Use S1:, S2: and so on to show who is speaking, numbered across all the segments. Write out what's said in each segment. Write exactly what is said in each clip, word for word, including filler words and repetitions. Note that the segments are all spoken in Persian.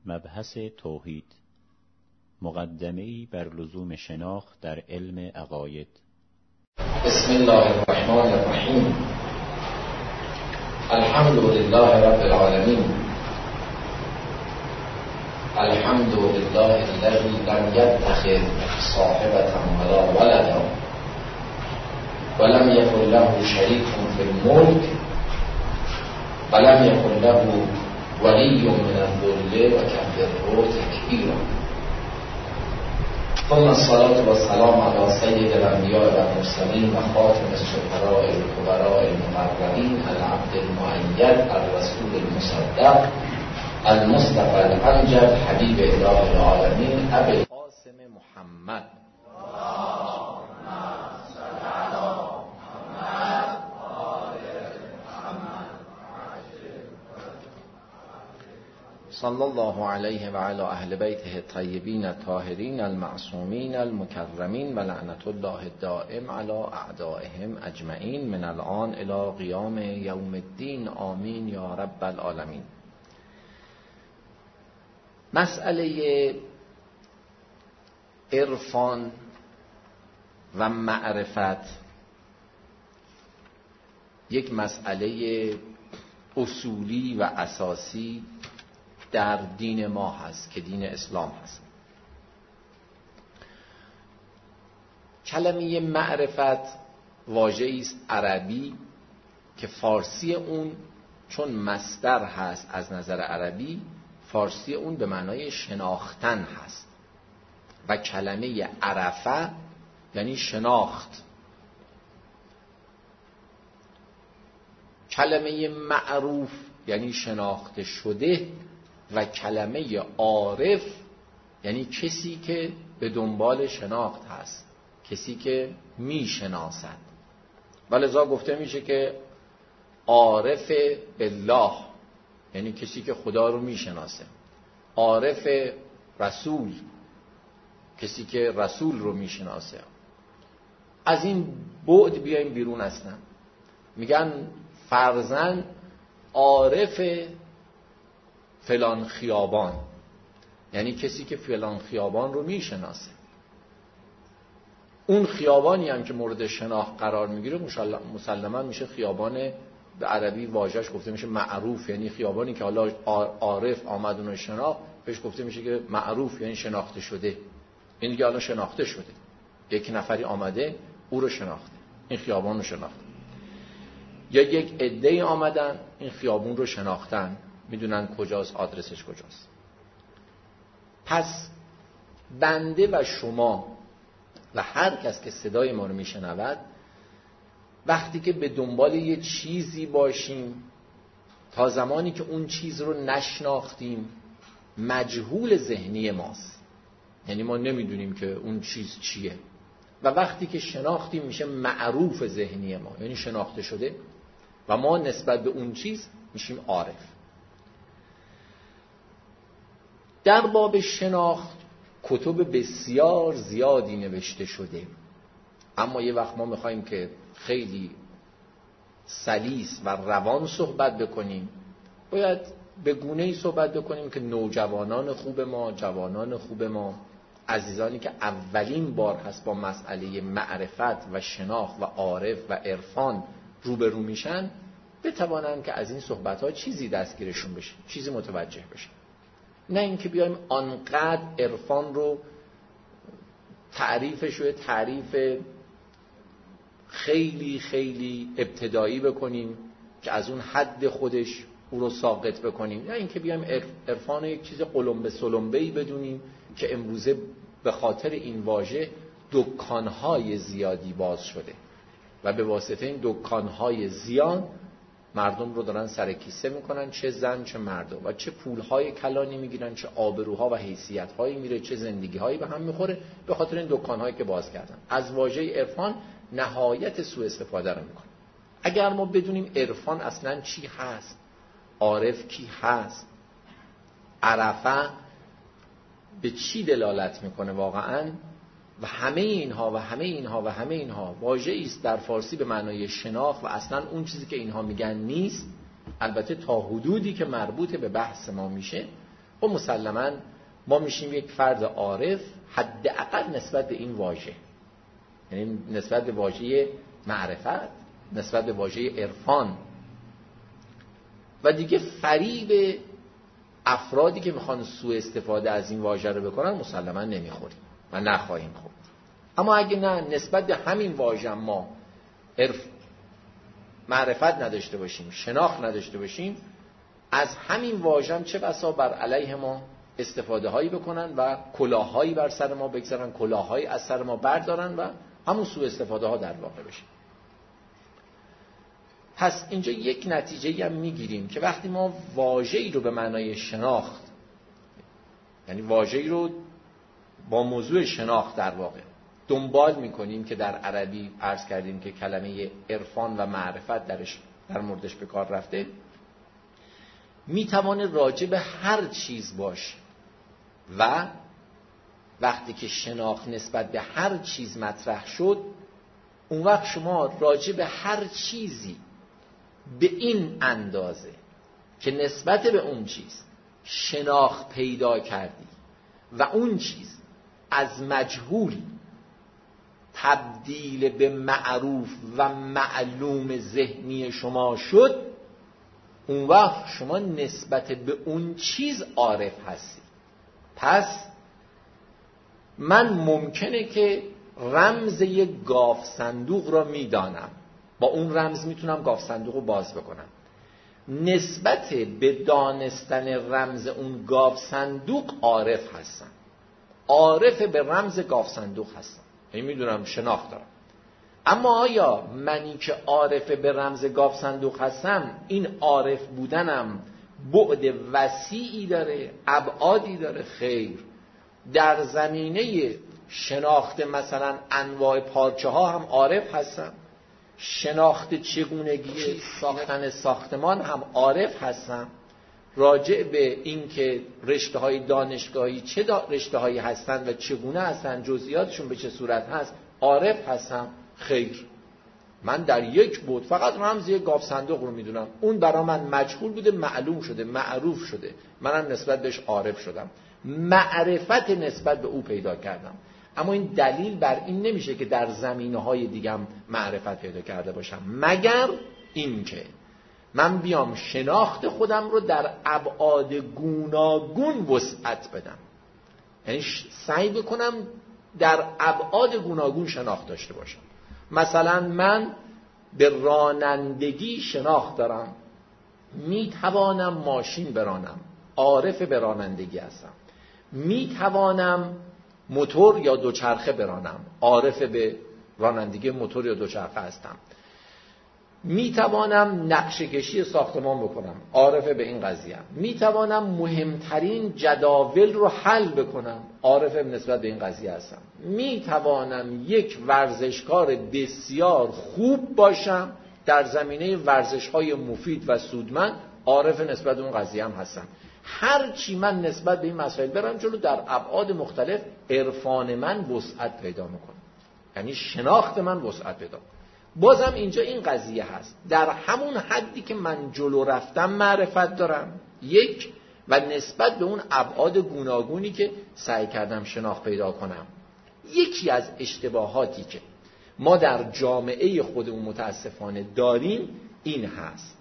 S1: مبحث توحید، مقدمه‌ای بر لزوم شناخت در علم عقاید.
S2: بسم الله الرحمن الرحیم. الحمد لله رب العالمین. الحمد لله الذی لم یتخذ صاحبة ولا ولدا ولم یکن له شریک فی الملک ولم یکن له ولی من الذل وکبره تکبیرا. ثم الصلاة والسلام علی سید الانبیاء و المرسلین و خاتم الشهداء الکبراء المقربین العبد المؤید الرسول المصدق المصطفى الامجد حبیب اله العالمین ابی القاسم محمد. صلی الله علیه و علی اهل بیته الطیبین الطاهرین المعصومین المکرمین و لعنت الله الدائم علی اعدائهم اجمعین من الان الی قیام یوم الدین. آمین یا رب العالمین. مسئله عرفان و معرفت یک مسئله اصولی و اساسی در دین ما هست که دین اسلام هست. کلمه معرفت واژه‌ای است عربی که فارسی اون چون مصدر هست از نظر عربی، فارسی اون به معنای شناختن هست و کلمه عرفه یعنی شناخت. کلمه معروف یعنی شناخته شده و کلمه عارف یعنی کسی که به دنبال شناخت هست، کسی که می شناسد. ولذا گفته میشه که عارف بالله یعنی کسی که خدا رو می شناسه. عارف رسول کسی که رسول رو می شناسه. از این بعد بیایم بیرون هستن. میگن فرضاً عارف فلان خیابان یعنی کسی که فلان خیابان رو میشناسه. اون خیابانی هم که مورد شناخت قرار میگیره مسلما میشه خیابان، به عربی واژه‌اش گفته میشه معروف، یعنی خیابانی که حالا عارف آمد اون شناخت بهش گفته میشه که معروف یعنی شناخته شده. این دیگه حالا شناخته شده، یک نفری آمده او رو شناخته، این خیابان رو شناخته. یا یک عده‌ای آمدن این خیابون رو شناختن، میدونن کجاست، آدرسش کجاست. پس بنده و شما و هر کس که صدای ما رو میشنود وقتی که به دنبال یه چیزی باشیم تا زمانی که اون چیز رو نشناختیم مجهول ذهنی ماست، یعنی ما نمیدونیم که اون چیز چیه. و وقتی که شناختیم میشه معروف ذهنی ما، یعنی شناخته شده و ما نسبت به اون چیز میشیم عارف. در باب شناخت کتب بسیار زیادی نوشته شده، اما یه وقت ما میخوایم که خیلی سلیس و روان صحبت بکنیم، باید به گونه‌ای صحبت بکنیم که نوجوانان خوب ما، جوانان خوب ما، عزیزانی که اولین بار هست با مسئله معرفت و شناخت و عارف و عرفان روبرو میشن بتوانن که از این صحبت‌ها چیزی دستگیرشون بشه، چیزی متوجه بشن. نه اینکه بیایم آنقدر عرفان رو تعریفش رو تعریف خیلی خیلی ابتدایی بکنیم که از اون حد خودش او رو ساقط بکنیم. نه اینکه بیایم عرفان یک چیز قلمبه سلمبه‌ای بدونیم که امروزه به خاطر این واژه دکان‌های زیادی باز شده و به واسطه این دکان‌های زیان مردم رو دارن سر کیسه میکنن، چه زن چه مرد، و چه پولهای کلانی میگیرن، چه آبروها و حیثیت‌هایی میره، چه زندگی‌هایی به هم میخوره به خاطر این دکان‌هایی که باز کردن. از واژه عرفان نهایت سوء استفاده رو میکنن. اگر ما بدونیم عرفان اصلاً چی هست، عارف کی هست، عرفه به چی دلالت میکنه واقعاً، و همه اینها و همه اینها و همه اینها واژه‌ای است در فارسی به معنای شناخت و اصلا اون چیزی که اینها میگن نیست. البته تا حدودی که مربوط به بحث ما میشه و مسلماً ما میشیم یک فرد عارف حداقل نسبت به این واژه، یعنی نسبت به واژه معرفت، نسبت به واژه عرفان. و دیگه فریب افرادی که میخوان سوء استفاده از این واژه رو بکنن مسلماً نمیخوریم و نخواهیم خورد. اما اگه نه نسبت به همین واژه ما عرف معرفت نداشته باشیم، شناخت نداشته باشیم، از همین واژه هم چه بسا بر علیه ما استفاده هایی بکنن و کلاهایی بر سر ما بگذارن، کلاهایی از سر ما بردارن و همون سوء استفاده ها در واقع بشه. پس اینجا یک نتیجه هم میگیریم که وقتی ما واژه‌ای رو به معنای شناخت، یعنی واژه‌ای رو با موضوع شناخت در واقع دنبال میکنیم که در عربی عرض کردیم که کلمه عرفان و معرفت درش در موردش به کار رفته، میتوانه راجع به هر چیز باشه و وقتی که شناخت نسبت به هر چیز مطرح شد، اون وقت شما راجع به هر چیزی به این اندازه که نسبت به اون چیز شناخت پیدا کردی و اون چیز از مجهول تبدیل به معروف و معلوم ذهنی شما شد، اون وقت شما نسبت به اون چیز عارف هستی. پس من ممکنه که رمز یک گاو صندوق را میدانم، با اون رمز میتونم گاو صندوق رو باز بکنم. نسبت به دانستن رمز اون گاو صندوق عارف هستم، عارف به رمز گاو صندوق هستم، یعنی میدونم شناخت دارم. اما آیا منی که عارف به رمز گاو صندوق هستم، این عارف بودنم بعد وسیعی داره، ابعادی داره؟ خیر. در زمینه شناخت مثلا انواع پارچه ها هم عارف هستم، شناخت چگونگی ساختن ساختمان هم عارف هستم، راجع به این که رشته های دانشگاهی چه دا رشته هایی هستند و چگونه هستند، جزئیاتشون به چه صورت هست، عارف هستم؟ خیر. من در یک بود فقط رمز یک گاو صندوق رو میدونم، اون برای من مجهول بوده، معلوم شده، معروف شده، منم نسبت بهش عارف شدم، معرفت نسبت به او پیدا کردم. اما این دلیل بر این نمیشه که در زمینه‌های دیگه هم معرفت پیدا کرده باشم، مگر اینکه من بیام شناخت خودم رو در ابعاد گوناگون وسعت بدم، یعنی سعی بکنم در ابعاد گوناگون شناخت داشته باشم. مثلا من به رانندگی شناخت دارم، میتوانم ماشین برانم، عارف به رانندگی هستم. میتوانم موتور یا دوچرخه برانم، عارف به رانندگی موتور یا دوچرخه هستم. میتوانم نقشه کشی ساختمان بکنم، عارف به این قضیه ام. میتوانم مهمترین جداول رو حل بکنم، عارف نسبت به این قضیه هستم. میتوانم یک ورزشکار بسیار خوب باشم در زمینه ورزش‌های مفید و سودمند، عارف نسبت به اون قضیه هم هستم. هر چی من نسبت به این مسائل برم جلو، در ابعاد مختلف عرفان من وسعت پیدا میکنه، یعنی شناخت من وسعت پیدا میکنه. بازم اینجا این قضیه هست، در همون حدی که من جلو رفتم معرفت دارم یک، و نسبت به اون ابعاد گوناگونی که سعی کردم شناخت پیدا کنم. یکی از اشتباهاتی که ما در جامعه خودمون متاسفانه داریم این هست.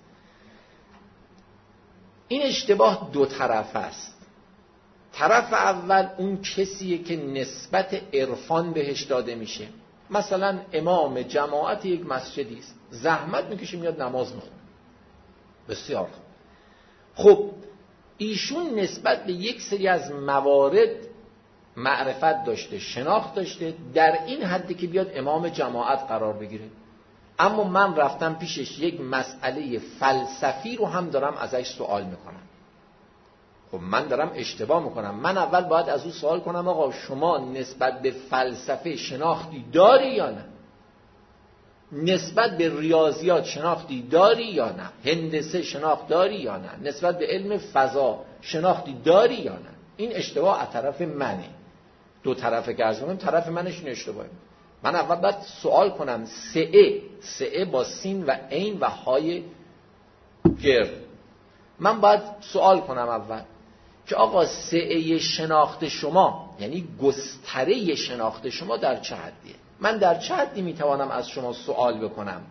S2: این اشتباه دو طرف است. طرف اول اون کسیه که نسبت عرفان بهش داده میشه. مثلا امام جماعت یک مسجدی است، زحمت میکشه میاد نماز میخونه، بسیار خوب. خب ایشون نسبت به یک سری از موارد معرفت داشته، شناخت داشته، در این حدی که بیاد امام جماعت قرار بگیره. اما من رفتم پیشش یک مسئله فلسفی رو هم دارم ازش سوال میکنم. خب من دارم اشتباه میکنم. من اول باید از او سوال کنم آقا شما نسبت به فلسفه شناختی داری یا نه؟ نسبت به ریاضیات شناختی داری یا نه؟ هندسه شناخت داری یا نه؟ نسبت به علم فضا شناختی داری یا نه؟ این اشتباه از طرف منه. دو طرفه که از منم طرف منش این اشتباهه. من اول باید سوال کنم سعه سعه با سین و عین و های گرد. من باید سوال کنم اول که آقا سعه شناخت شما یعنی گستره شناخت شما در چه حدیه؟ من در چه حدی میتوانم از شما سوال بکنم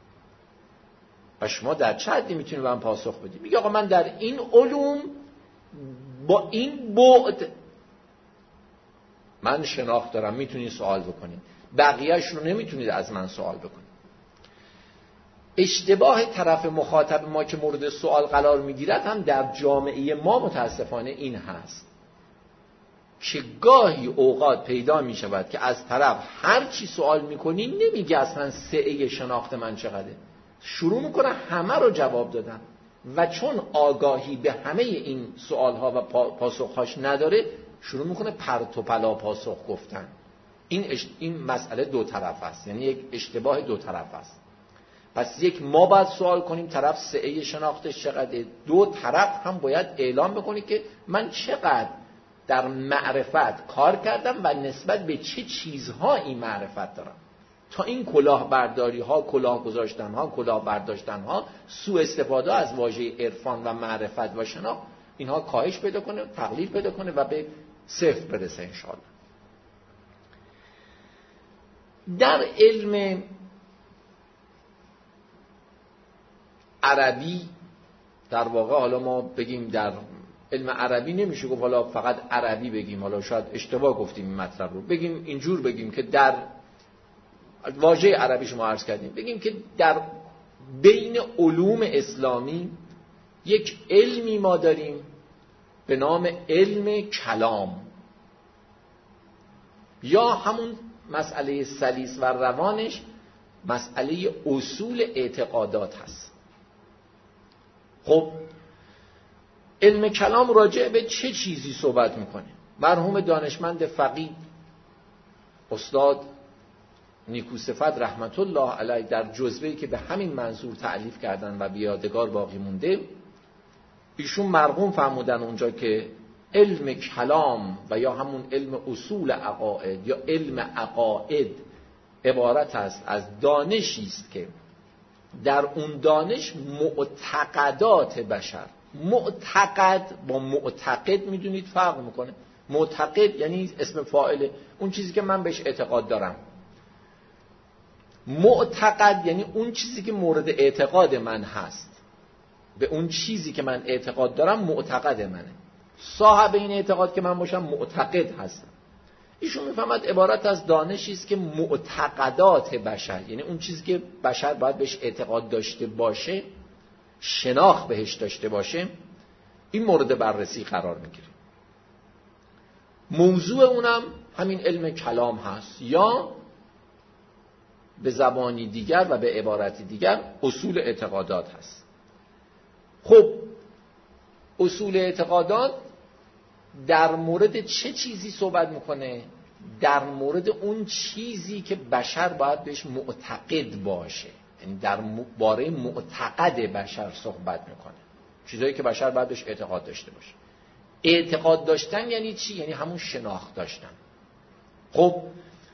S2: و شما در چه حدی میتونید به من پاسخ بدید؟ میگه آقا من در این علوم با این بعد من شناخت دارم، میتونید سوال بکنید، بقیه‌اش رو نمیتونید از من سوال بکنید. اشتباه طرف مخاطب ما که مورد سوال قرار میگیرد هم در جامعه ما متاسفانه این هست که گاهی اوقات پیدا میشود که از طرف هر چی سوال میکنی نمیگه اصلا سعه شناخت من چقدره، شروع میکنه همه رو جواب دادن و چون آگاهی به همه این سوالها و پاسخهاش نداره شروع میکنه پرت و پلا پاسخ گفتن. این اش... این مسئله دو طرف است، یعنی یک اشتباه دو طرف است. پس یک ما باید سوال کنیم طرف سعه شناختش چقدره، دو طرف هم باید اعلام بکنی که من چقدر در معرفت کار کردم و نسبت به چه چیزها این معرفت دارم تا این کلاه برداری ها، کلاه گذاشتن ها، کلاه برداشتن ها، سوء استفاده از واژه عرفان و معرفت و شناخت اینها کاهش پیدا کنه، تقلیل پیدا کنه و به صفر برسه انشاءالله. در علم عربی در واقع حالا ما بگیم در علم عربی نمیشه گفت حالا فقط عربی بگیم، حالا شاید اشتباه گفتیم این مطلب رو، بگیم اینجور بگیم که در واژه عربی شما عرض کردیم، بگیم که در بین علوم اسلامی یک علمی ما داریم به نام علم کلام یا همون مسئله سلیس و روانش مسئله اصول اعتقادات هست. خب علم کلام راجع به چه چیزی صحبت میکنه؟ مرحوم دانشمند فقید استاد نیکوصفت رحمت الله علیه در جزوه‌ای که به همین منظور تألیف کردن و به یادگار باقی مونده، ایشون مرقوم فرمودن اونجا که علم کلام و یا همون علم اصول عقاید یا علم عقاید عبارت است از دانشی است که در اون دانش معتقدات بشر، معتقد با معتقد میدونید فرق میکنه. معتقد یعنی اسم فاعل اون چیزی که من بهش اعتقاد دارم، معتقد یعنی اون چیزی که مورد اعتقاد من هست، به اون چیزی که من اعتقاد دارم معتقد منه، صاحب این اعتقاد که من باشم معتقد هستم. ایشون میفهمد عبارت از دانشی است که معتقدات بشر یعنی اون چیزی که بشر باید بهش اعتقاد داشته باشه، شناخت بهش داشته باشه، این مورد بررسی قرار میگیره. موضوع اونم همین علم کلام هست یا به زبانی دیگر و به عبارتی دیگر اصول اعتقادات هست. خب اصول اعتقادات در مورد چه چیزی صحبت میکنه؟ در مورد اون چیزی که بشر باید بهش معتقد باشه، یعنی در باره معتقد بشر صحبت میکنه، چیزایی که بشر باید بهش اعتقاد داشته باشه. اعتقاد داشتن یعنی چی؟ یعنی همون شناخت داشتن. خب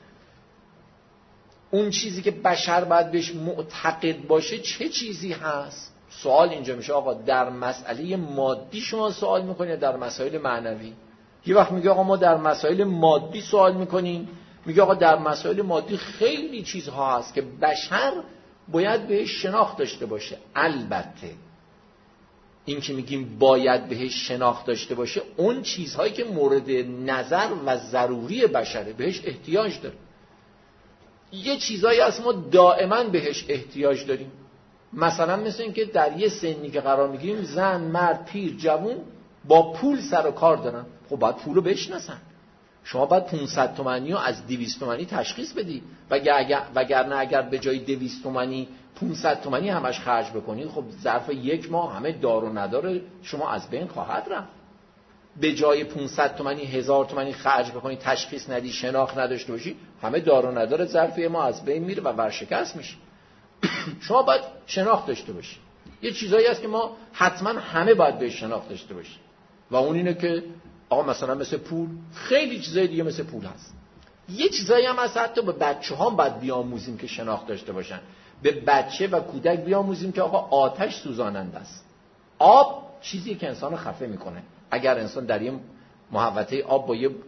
S2: اون چیزی که بشر باید بهش معتقد باشه چه چیزی هست؟ سوال اینجا میشه آقا در مسئله مادی شما سوال میکنید یا در مسائل معنوی؟ یه وقت میگه آقا ما در مسائل مادی سوال میکنیم، میگه آقا در مسائل مادی خیلی چیزها هست که بشر باید بهش شناخت داشته باشه. البته این که میگیم باید بهش شناخت داشته باشه اون چیزهایی که مورد نظر و ضروری بشره، بهش احتیاج داره. یه چیزایی هست ما دائما بهش احتیاج داریم، مثلا مثل این که در یه سنی که قرار میگیریم زن، مرد، پیر، جوون با پول سر و کار دارن. خب باید پولو بشناسن. شما باید پانصد تومانی رو از دویست تومانی تشخیص بدی، وگرنه اگر به جای دویست تومانی پانصد تومانی همش خرج بکنی خب ظرف یک ماه همه دار و ندار شما از بین خواهد رفت. به جای پانصد تومانی هزار تومانی خرج بکنی، تشخیص ندی، شناخت نداشته باشی، همه دار و ندار ظرف ما از بین میره و ورشکست میشه. شما باید شناخت داشته باشی. یه چیزایی هست که ما حتما همه باید بهش شناخت داشته باشیم و اون اینه که آقا مثلا مثل پول، خیلی چیزای دیگه مثل پول هست. یه چیزایی هم هست حتی به بچه ها باید بیاموزیم که شناخت داشته باشن. به بچه و کودک بیاموزیم که آقا آتش سوزاننده است، آب چیزی که انسان رو خفه میکنه. اگر انسان در یه محوطه آب با یه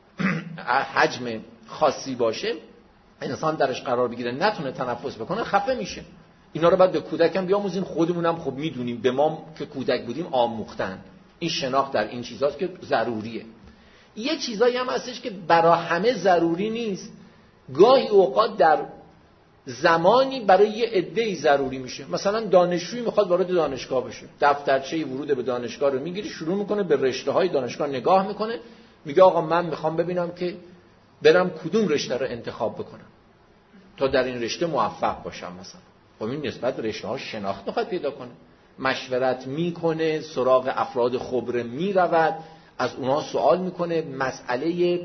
S2: حجم خاصی باشه، انسان درش قرار بگیره نتونه تنفس بکنه، خفه میشه. اینا رو بعد به کودکم بیاموزیم، خودمونم خب میدونیم، به ما که کودک بودیم آموختن. این شناخت در این چیزاست که ضروریه. یه چیزایی هم هستش که برای همه ضروری نیست. گاهی اوقات در زمانی برای یه عده‌ای ضروری میشه. مثلا دانشجویی میخواد وارد دانشگاه بشه، دفترچه ورود به دانشگاه رو میگیره، شروع میکنه به رشته‌های دانشگاه نگاه میکنه، میگه آقا من میخوام ببینم که برم کدوم رشته رو انتخاب بکنم تا در این رشته موفق باشم. مثلا خب این نسبت به رشته‌ها شناخت میخواد پیدا کنه، مشورت میکنه، سراغ افراد خبره میرود، از اونها سوال میکنه، مسئله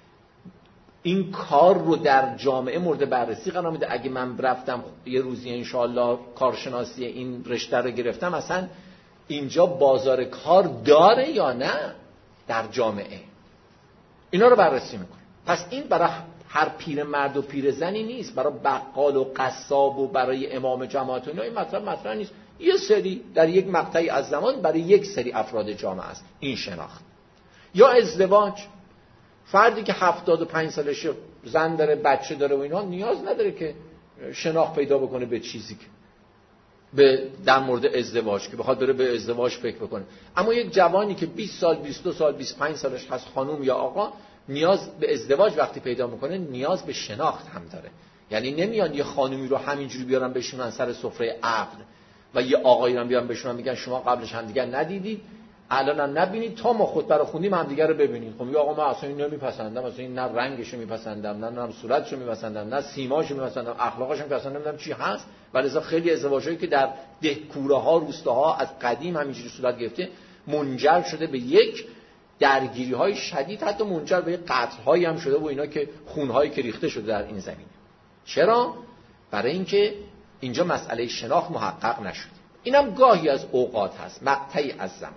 S2: این کار رو در جامعه مورد بررسی قرار میده. اگه من رفتم یه روزی انشاءالله کارشناسی این رشته رو گرفتم، اصلا اینجا بازار کار داره یا نه در جامعه، اینا رو بررسی میکنه. پس این برای هر پیر مرد و پیر زنی نیست، برای بقال و قصاب و برای امام جماعت و اینا این مطلب مطرح نیست. یه سری در یک مقطعی از زمان برای یک سری افراد جامعه است این شناخت. یا ازدواج، فردی که هفتاد و پنج سالشه، زن داره، بچه داره و اینا، نیاز نداره که شناخت پیدا بکنه به چیزی که به در مورد ازدواج که بخواد بره به ازدواج فکر بکنه. اما یک جوانی که بیست سال، بیست و دو سال، بیست و پنج سالش هست، خانم یا آقا، نیاز به ازدواج وقتی پیدا میکنه نیاز به شناخت هم داره. یعنی نمیان یه خانومی رو همینجوری بیارن بشونن سر سفره عقد و یه آقایی رو بیارن بشونن میگن شما قبلش هم دیگر ندیدید، الان هم نبینید، تا ما خود برای خوندیم هم دیگر رو ببینید. خب یا آقا من اصلا این نمیپسندم، اصلا این نه رنگشو میپسندم، نه نه صورتشو میپسندم، نه سیماشو میپسندم، اخلاقش هم اصلا نمیدونم چی هست. ولی اصلا خیلی ازدواجایی که در دهکوره ها، روستاها از قدیم همینجوری صورت گرفته، منجر شده به یک درگیری های شدید، حتی منجر به قتل هایی هم شده و اینا که خون هایی که ریخته شده در این زمینه. چرا؟ برای اینکه اینجا مسئله شناخت محقق نشده. اینم گاهی از اوقات هست، مقطعی از زمان.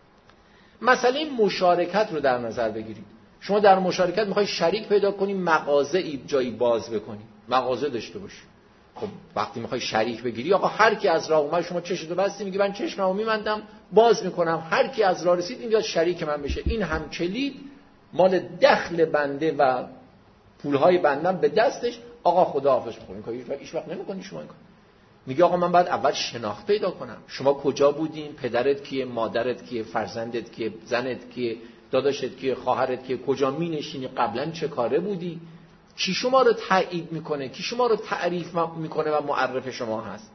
S2: مسئله مشارکت رو در نظر بگیرید. شما در مشارکت میخوای شریک پیدا کنی، مغازه‌ای جایی باز بکنی، مغازه داشته باشی. خب وقتی میخوای شریک بگیری، آقا هر کی از راه اومد، شما چشتو بستی میگی من چشممو میبندم باز میکنم، هر کی از راه رسید این شریک من بشه. این هم کلید مال دخل بنده و پولهای بندم به دستش، آقا خداحافظ میکنی. این هیچ وقت نمیکنی شما این کار. میگه آقا من باید اول شناخت پیدا کنم. شما کجا بودین؟ پدرت کیه؟ مادرت کیه؟ فرزندت کیه؟ زنت کیه؟ داداشت کیه؟ خواهرت کیه؟ کجا مینشینی؟ قبلا چه کاره بودی؟ کی شما رو تایید میکنه؟ کی شما رو تعریف میکنه و معرف شما هست؟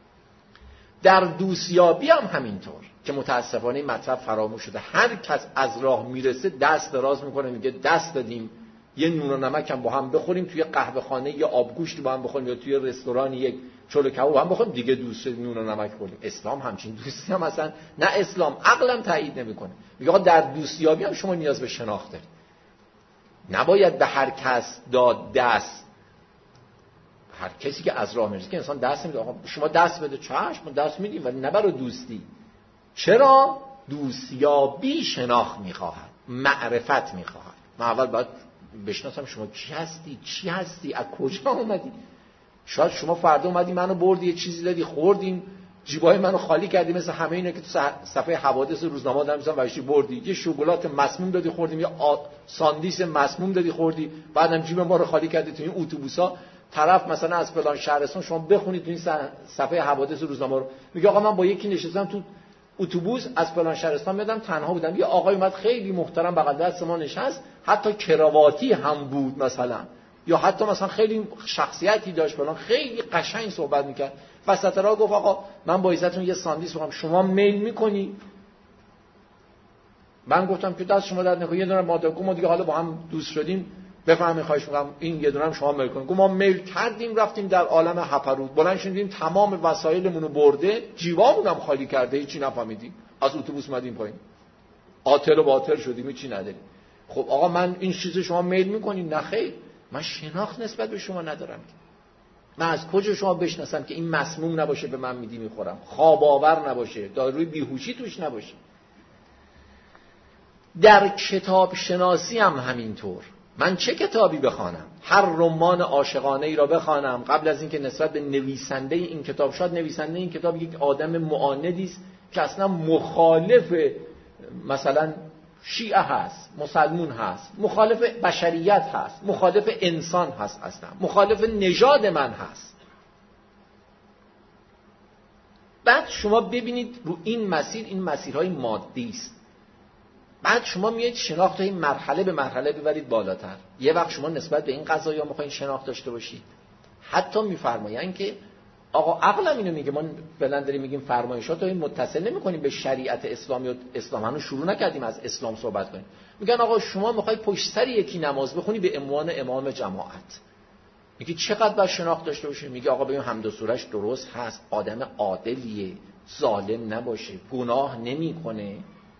S2: در دوستیابی هم همینطور که متاسفانه این مطلب فراموش شده. هر کس از راه میرسه دست دراز میکنه، میگه دست دادیم یه نون و نمک هم با هم بخوریم، توی قهوه خانه یا آبگوشت با هم بخوریم، یا توی رستوران یک چلو کباب هم بخوریم، دیگه دوست نون و نمک خوردیم. اسلام همچین دوستی هم اصلا نه، اسلام عقلم تایید نمیکنه. میگه آقا در دوستیابی هم شما نیاز به شناخت دارید. نباید به هر کس داد دست. هر کسی که از راه میرسه که انسان دست میده، آقا شما دست بده، چشم دست میدیم، ولی نه برای دوستی. چرا؟ دوستیابی شناخت میخواهد، معرفت میخواهد. من اول باید بشناسم شما کی هستی، چی هستی، از کجا اومدی. شاید شما فردا اومدی منو بردی، یه چیزی دادی خوردیم، جیبای منو خالی کردی، مثل همه اینا که تو صفحه حوادث روزنامه دارم میذارم واشی بردی، یه شکلات مسموم دادی خوردیم، یا ساندویچ مسموم دادی خوردی، بعدم جیب ما رو خالی کردی تو این اتوبوسا. طرف مثلا از فلان شهرستان شما بخونید تو این صفحه حوادث روزنامه رو، میگه آقا من با یکی نشستم تو اتوبوس از فلان شهرستان میادم، تنها بودم، یه آقای اومد خیلی محترم بغل دست ما نشست، حتی کراواتی هم بود مثلا، یا حتی مثلا خیلی شخصیتی داشت فلان، خیلی قشنگ صحبت میکرد. وسط راه گفت آقا من با عزتون یه ساندویچ میخوام، شما میل میکنی؟ من گفتم که دست شما درد نکنه، یه دونه مادر ما دیگه حالا با هم دوست شدیم، بفهمید خواهش میکنم این یه دونه هم شما میل کنید. گفت ما میل کردیم، رفتیم در عالم هپرود، بلند شدیم تمام وسایلمون رو برده، جیبامون هم خالی کرده، هیچی نفهمیدیم، از اتوبوس اومدیم پایین، عاطل و باطل شدیم، هیچی نداریم. خب آقا من این چیزو شما میل میکنید؟ نه خیر، من شناخت نسبت به شما ندارم. من از کجا شما بشناسم که این مسموم نباشه به من میدی میخورم، خواب آور نباشه، داروی بیهوشی توش نباشه. در کتاب شناسی هم همینطور. من چه کتابی بخوانم؟ هر رمان عاشقانه ای را بخوانم قبل از اینکه نسبت به نویسنده این کتاب، شاید نویسنده این کتاب یک آدم معاندی است که اصلا مخالف مثلا شیعه هست، مسلمون هست، مخالف بشریت هست، مخالف انسان هست، اصلا مخالف نژاد من هست. بعد شما ببینید رو این مسیر، این مسیرهای مادی است. بعد شما میایید شناخت این مرحله به مرحله ببرید بالاتر. یه وقت شما نسبت به این قضایا میخواین شناخت داشته باشید. حتی میفرماین که آقا عقلم اینو میگه، ما فعلا داریم میگیم فرمایشات رو این متصل نمی‌کنیم به شریعت اسلامی و اسلام، هنوز شروع نکردیم از اسلام صحبت کنیم. میگن آقا شما میخوای پشت سر یکی نماز بخونی به عنوان امام جماعت، میگی چقدر باید شناخت داشته باشی؟ میگه آقا ببین حمد و سورش درست هست، آدم عادلیه، ظالم نباشه، گناه نمیکنه،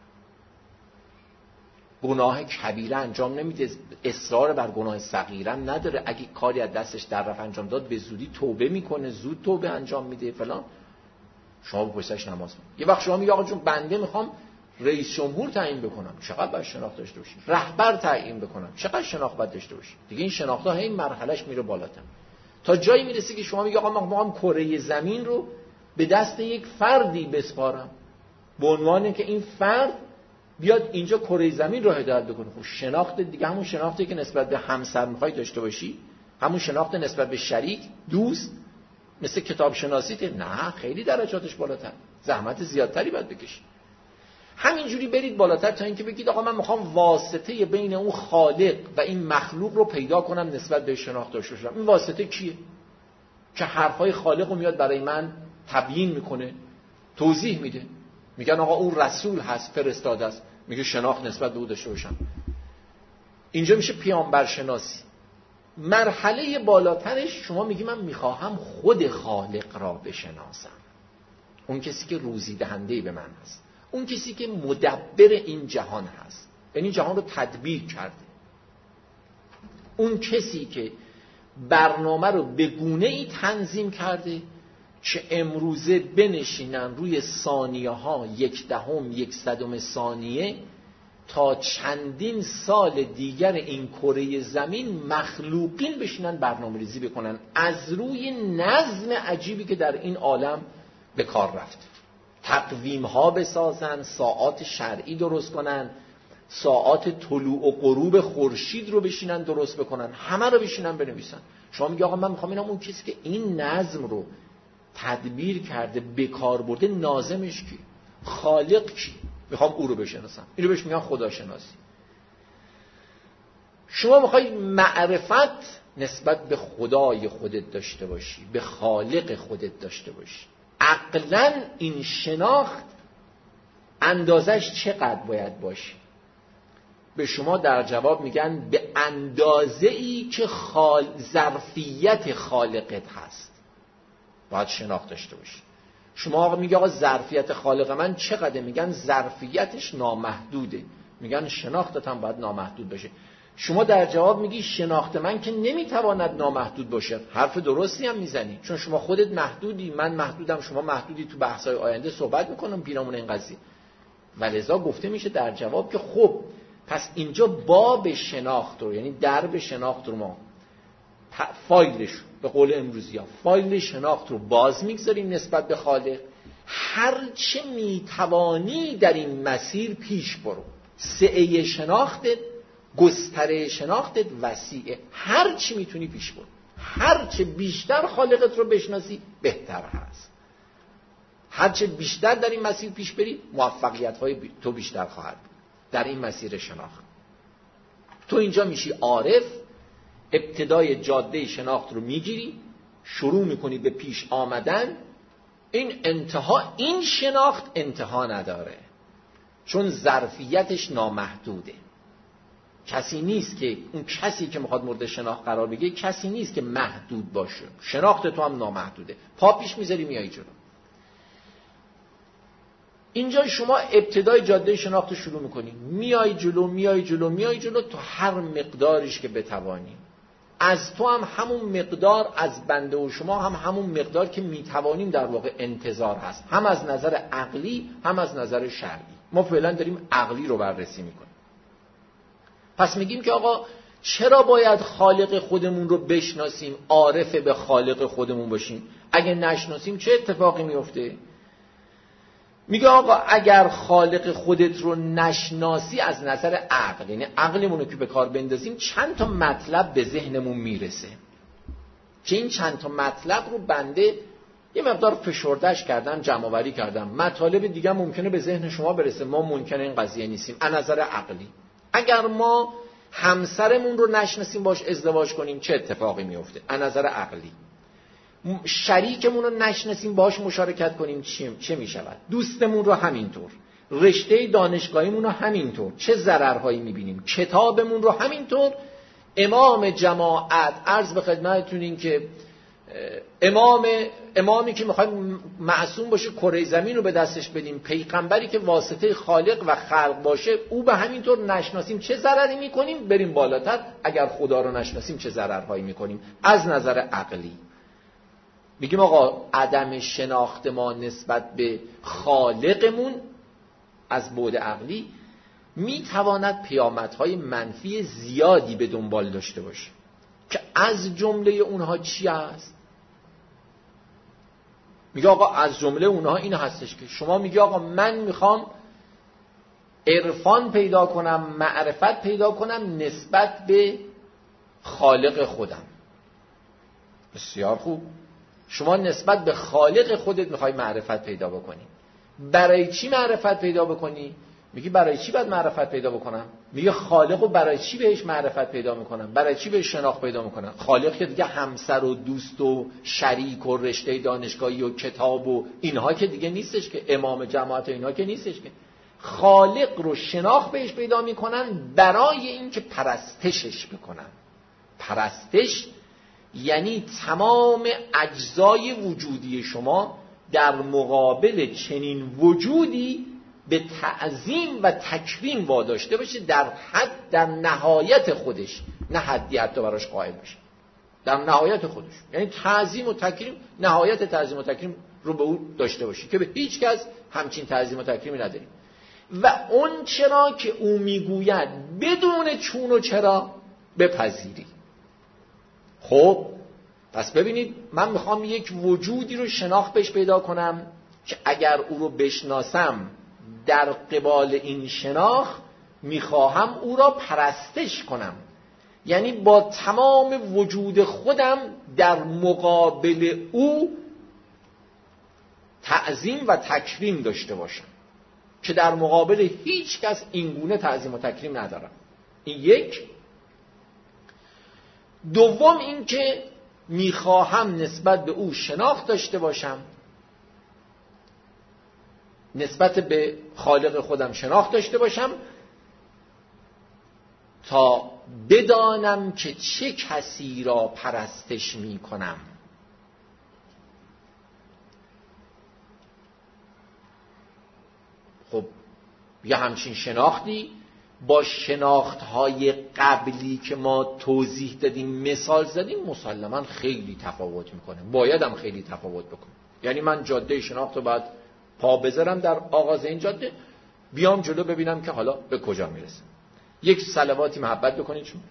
S2: گناه کبیره انجام نمیده، اصرار بر گناه صغیره نداره، اگه کاری از دستش در رفت انجام داد به زودی توبه میکنه، زود توبه انجام میده فلان. شما با پشتش نماز کنید. یه وقت شما میگه آقا جون بنده میخوام رئیس جمهور تعیین بکنم، چقدر باید شناخت داشته باشی؟ رهبر تعیین بکنم، چقدر شناخت باید داشته باشی؟ دیگه این شناخت‌ها این مرحلهش میره بالاتر، تا جایی میرسه که شما میگه آقا من میخوام کره زمین رو به دست یک فردی بسپارم، به عنوان که این فرد بیاد اینجا کره زمین رو هدایت بکنه. خب شناخت دیگه همون شناختی که نسبت به همسر میخوای داشته باشی، همون شناخت نسبت به شریک، دوست، مثل کتاب شناسیته؟ نه، خیلی درجاتش بالاتر، زحمت زیادتری باید بکشی. همینجوری برید بالاتر تا اینکه بگید آقا من میخوام واسطه بین اون خالق و این مخلوق رو پیدا کنم نسبت به شناخت داشته باشم. این واسطه کیه؟ که حرفای خالق رو میاد برای من تبیین میکنه، توضیح میده. میگن آقا اون رسول هست، فرستاده است، میگه شناخت نسبت به او داشته باشم. اینجا میشه پیامبر شناسی. مرحله بالاترش شما میگی من میخواهم خود خالق را بشناسم، اون کسی که روزی دهنده به من هست، اون کسی که مدبر این جهان هست، یعنی جهان رو تدبیر کرده، اون کسی که برنامه رو به گونه ای تنظیم کرده که امروزه بنشینن روی ثانیه ها، یک دهم، یک صدم ثانیه، تا چندین سال دیگر این کره زمین مخلوقین بشینن برنامه ریزی بکنن از روی نظم عجیبی که در این عالم به کار رفته. تقویم ها بسازن، ساعات شرعی درست کنن، ساعات طلوع و غروب خورشید رو بشینن درست بکنن، همه رو بشینن بنویسن. شما میگی آقا من میخوام اینم اون کسی که این نظم رو تدبیر کرده، به کار برده، ناظمش کی؟ خالق کی؟ میخوام او رو بشناسم. اینو بهش میگن خداشناسی. شما میخوای معرفت نسبت به خدای خودت داشته باشی، به خالق خودت داشته باشی. عقلاً این شناخت اندازش چقدر باید باشه؟ به شما در جواب میگن به اندازه‌ای که خال... ظرفیت خالقت هست باید شناخت داشته باشی. شما آقا میگه آقا ظرفیت خالق من چقدر؟ میگن ظرفیتش نامحدوده. میگن شناختت هم باید نامحدود باشه. شما در جواب میگی شناخت من که نمیتواند نامحدود باشه. حرف درستی هم میزنی، چون شما خودت محدودی، من محدودم، شما محدودی. تو بحث‌های آینده صحبت میکنم پیرامون این قضیه. ولذا گفته میشه در جواب که خب پس اینجا باب شناخت رو، یعنی درب شناخت رو ما فایلش، به قول امروزی ها فایل شناخت رو باز میگذاریم نسبت به خالق. هرچه میتوانی در این مسیر پیش برو. سعه شناختت، گستره شناختت وسیعه، هرچی میتونی پیش برو. هرچه بیشتر خالقت رو بشناسی بهتر هست. هرچه بیشتر در این مسیر پیش بری موفقیت های تو بیشتر خواهد بود در این مسیر شناخت. تو اینجا میشی عارف، ابتدای جاده شناخت رو میگیری، شروع میکنی به پیش آمدن. این انتها، این شناخت انتها نداره، چون ظرفیتش نامحدوده. کسی نیست که اون کسی که میخواد مورد شناخت قرار بگیره کسی نیست که محدود باشه. شناخت تو هم نامحدوده، پا پیش میذاری میای جلو. اینجا شما ابتدای جاده شناخت رو شروع میکنی، میای جلو میای جلو میای جلو تا هر مقداریش که بتوانی. از تو هم همون مقدار، از بنده و شما هم همون مقدار که میتوانیم در واقع انتظار هست، هم از نظر عقلی هم از نظر شرعی. ما فعلا داریم عقلی رو بررسی میکنیم. پس میگیم که آقا چرا باید خالق خودمون رو بشناسیم، عارف به خالق خودمون باشیم؟ اگه نشناسیم چه اتفاقی میفته؟ میگه آقا اگر خالق خودت رو نشناسی از نظر عقل، یعنی عقلمون رو که به کار بندازیم، چند تا مطلب به ذهنمون میرسه که این چند تا مطلب رو بنده یه مقدار فشردش کردم، جمع آوری کردم. مطالب دیگه ممکنه به ذهن شما برسه، ما ممکنه این قضیه نیستیم. از نظر عقلی اگر ما همسرمون رو نشناسیم باش ازدواج کنیم چه اتفاقی میفته؟ از نظر عقلی. شریکمون رو نشناسیم باش مشارکت کنیم چه میشود؟ دوستمون رو همینطور، رشته دانشگاهیمون رو همینطور، چه ضررهایی میبینیم؟ کتابمون رو همینطور. امام جماعت، عرض به خدمتتون این که امام امامی که میخوایم معصوم باشه کره زمین رو به دستش بدیم، پیغمبری که واسطه خالق و خلق باشه، او به همینطور نشناسیم چه ضرری میکنیم؟ بریم بالاتر، اگر خدا رو نشناسیم چه ضررهایی میکنیم؟ از نظر عقلی میگیم آقا عدم شناخت ما نسبت به خالقمون از بعد عقلی میتواند پیامدهای منفی زیادی به دنبال داشته باشه که از جمله اونها چی است؟ میگه آقا از جمله اونها این هستش که شما میگه آقا من میخوام عرفان پیدا کنم، معرفت پیدا کنم نسبت به خالق خودم. بسیار خوب، شما نسبت به خالق خودت میخوای معرفت پیدا بکنی. برای چی معرفت پیدا بکنی؟ میگی برای چی باید معرفت پیدا بکنم؟ میگه خالق رو برای چی بهش معرفت پیدا میکنم؟ برای چی بهش شناخت پیدا میکنم؟ خالق که دیگه همسر و دوست و شریک و رشته دانشگاهی و کتاب و اینها که دیگه نیستش، که امام جماعت و اینها که نیستش. که خالق رو شناخت بهش پیدا میکنن برای این که پرستشش بکنن. پرستش یعنی تمام اجزای وجودی شما در مقابل چنین وجودی به تعظیم و تکریم واداشته باشه، در حد، در نهایت خودش، نه حدی حتی براش قائل باشه، در نهایت خودش. یعنی تعظیم و تکریم، نهایت تعظیم و تکریم رو به او داشته باشی که به هیچ کس همچین تعظیم و تکریمی نداریم. و اون چرا که او میگوید بدون چون و چرا بپذیری. خب پس ببینید، من میخوام یک وجودی رو شناخت بهش پیدا کنم که اگر او رو بشناسم، در قبال این شناخت میخواهم او را پرستش کنم، یعنی با تمام وجود خودم در مقابل او تعظیم و تکریم داشته باشم که در مقابل هیچ کس این گونه تعظیم و تکریم ندارم. این یک. دوم این که میخواهم نسبت به او شناخت داشته باشم، نسبت به خالق خودم شناخت داشته باشم تا بدانم که چه کسی را پرستش می کنم. خب یه همچین شناختی با شناختهای قبلی که ما توضیح دادیم، مثال زدیم، مسلماً خیلی تفاوت میکنه. باید هم خیلی تفاوت بکنه. یعنی من جاده شناخت رو باید پا بذارم در آغاز این جاده، بیام جلو ببینم که حالا به کجا میرسه. یک صلواتی محبت بکنید چون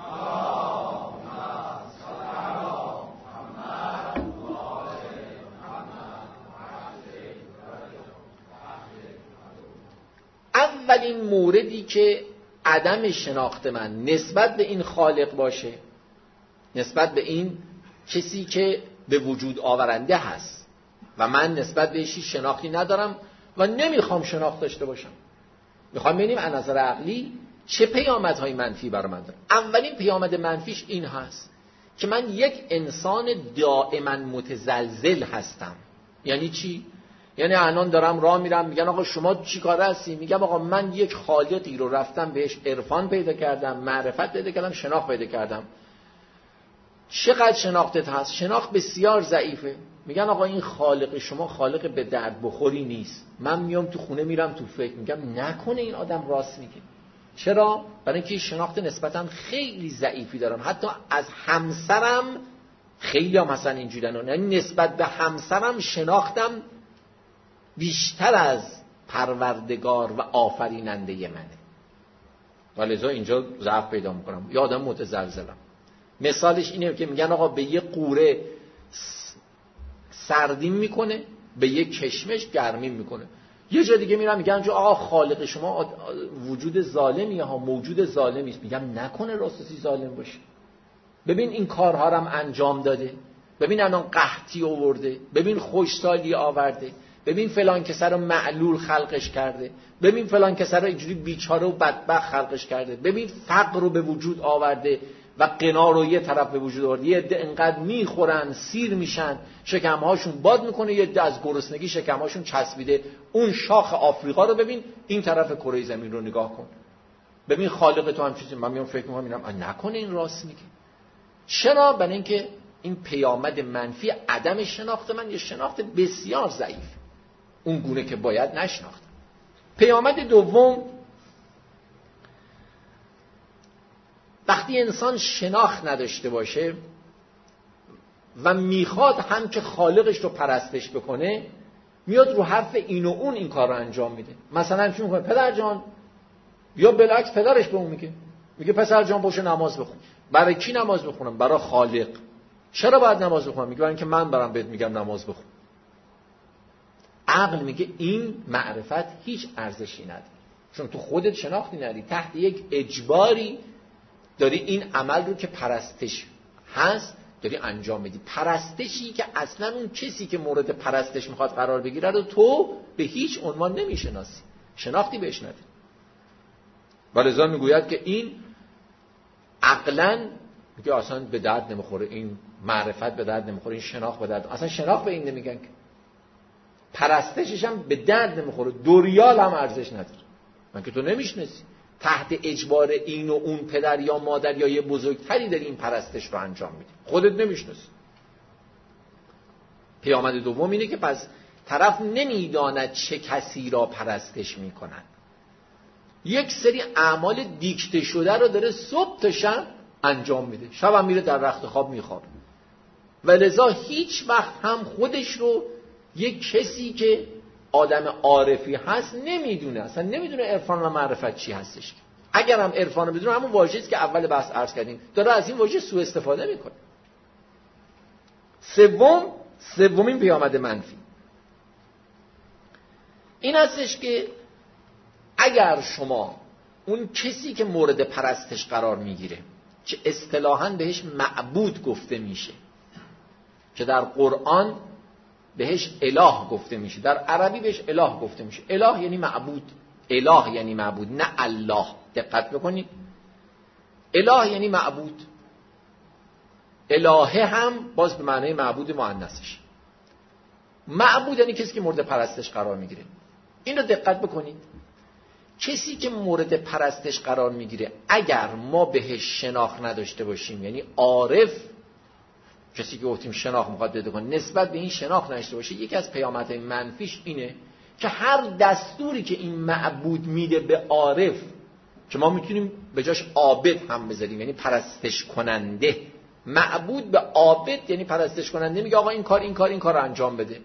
S2: اولین موردی که عدم شناخت من نسبت به این خالق باشه، نسبت به این کسی که به وجود آورنده هست و من نسبت بهش شناختی ندارم و نمیخوام شناخت داشته باشم، میخوام ببینیم از نظر عقلی چه پیامدهای منفی برای من داره. اولین پیامد منفیش این هست که من یک انسان دائما متزلزل هستم. یعنی چی؟ یعنی الان دارم راه میرم، میگن آقا شما چی کاره هستی؟ میگم آقا من یک خالقی رو رفتم بهش عرفان پیدا کردم، معرفت پیدا کردم، شناخت پیدا کردم. چقدر شناختت هست؟ شناخت بسیار ضعیفه. میگن آقا این خالق شما خالق به درد بخوری نیست. من میام تو خونه میرم تو فکر، میگم نکنه این آدم راست میگه. چرا؟ برای اینکه شناخت نسبتا خیلی ضعیفی دارم. حتی از همسرم خیلی هم مثلا اینجوریه، یعنی نسبت به همسرم شناختم بیشتر از پروردگار و آفریننده منه. ولذا اینجا ضعف پیدا میکنم، یه آدم متزلزلم. مثالش اینه که میگن آقا به یه قوره سردیم میکنه، به یه کشمش گرمیم میکنه. یه جا دیگه میرم میگم جو آقا خالق شما وجود ظالمیه ها، موجود ظالمی است. میگم نکنه راستی ظالم باشه. ببین این کارها رو هم انجام داده، ببین الان قحطی آورده، ببین خوشسالی آورده، ببین فلان کسر رو معلول خلقش کرده، ببین فلان کسر رو اینجوری بیچاره و بدبخت خلقش کرده، ببین فقر رو به وجود آورده و غنا رو یه طرف به وجود آورده. یه عده انقدر میخورن سیر میشن شکمهاشون باد میکنه، یه عده از گرسنگی شکمهاشون چسبیده. اون شاخ آفریقا رو ببین، این طرف کره زمین رو نگاه کن، ببین خالق تو هم چیزی. من میام فکر میکنم اینم نکنه این راست میگه. چرا؟ برای اینکه این پیامد منفی عدم شناخت من یه شناخت بسیار ضعیف، اون گونه که باید نشناختم. پیامد دوم، وقتی انسان شناخت نداشته باشه و میخواد هم که خالقش رو پرستش بکنه، میاد رو حرف این و اون این کار رو انجام میده. مثلا چی میکنه؟ پدر جان، یا بالعکس پدرش به اون میگه میگه پسر جان باشه نماز بخون. برای کی نماز بخونم؟ برای خالق. چرا باید نماز بخونم؟ میگه برای اینکه من برام بهت میگم نماز بخون. عقل میگه این معرفت هیچ ارزشی نداره، چون تو خودت شناختی نداری، تحت یک اجباری داری این عمل رو که پرستش هست داری انجام میدی. پرستشی که اصلا اون کسی که مورد پرستش میخواد قرار بگیره رو تو به هیچ عنوان نمیشناسی، شناختی بهش نداری. ولذا میگوید که این عقلاً میگه اصلا به درد نمیخوره، این معرفت به درد نمیخوره، این شناخت به درد، اصلا شناخت به این نمیگن که. پرستشش هم به درد نمیخوره، دو ریال هم ارزش نداره. من که تو نمیشناسی، تحت اجبار این و اون پدر یا مادر یا یه بزرگتری داری این پرستش رو انجام میدی، خودت نمیشناسی. پیامد دوم اینه که پس طرف نمیداند چه کسی را پرستش میکنن، یک سری اعمال دیکته شده رو داره صبح تا شب انجام میده، شب هم میره در رخت خواب میخوابه و لذا هیچ وقت هم خودش رو یک کسی که آدم عارفی هست نمیدونه، اصلا نمیدونه عرفان و معرفت چی هستش. اگر هم عرفان رو بدونه، همون واژه‌ای که اول بحث عرض کردیم، داره از این واژه سوء استفاده میکنه. سوم سومین پیامد منفی این هستش که اگر شما اون کسی که مورد پرستش قرار میگیره، که اصطلاحاً بهش معبود گفته میشه، که در قرآن بهش اله گفته میشه، در عربی بهش اله گفته میشه. اله یعنی معبود، اله یعنی معبود، نه الله. دقت بکنید، اله یعنی معبود، الهه هم باز به معنی معبود مؤنثش. معبود یعنی کسی که مورد پرستش قرار میگیره. این رو دقت بکنید، کسی که مورد پرستش قرار میگیره اگر ما بهش شناخت نداشته باشیم، یعنی عارف، کسی که گفتیم شناخت میخواد بده کنه، نسبت به این شناخت نداشته باشه، یکی از پیامدهای منفیش اینه که هر دستوری که این معبود میده به عارف، که ما میتونیم به جاش عابد هم بذاریم، یعنی پرستش کننده. معبود به عابد یعنی پرستش کننده میگه آقا این کار این کار این کار رو انجام بده.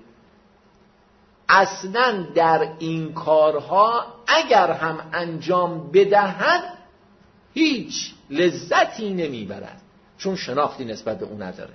S2: اصلا در این کارها اگر هم انجام بدهد هیچ لذتی نمیبرد، چون شناختی نسبت به اون نداره.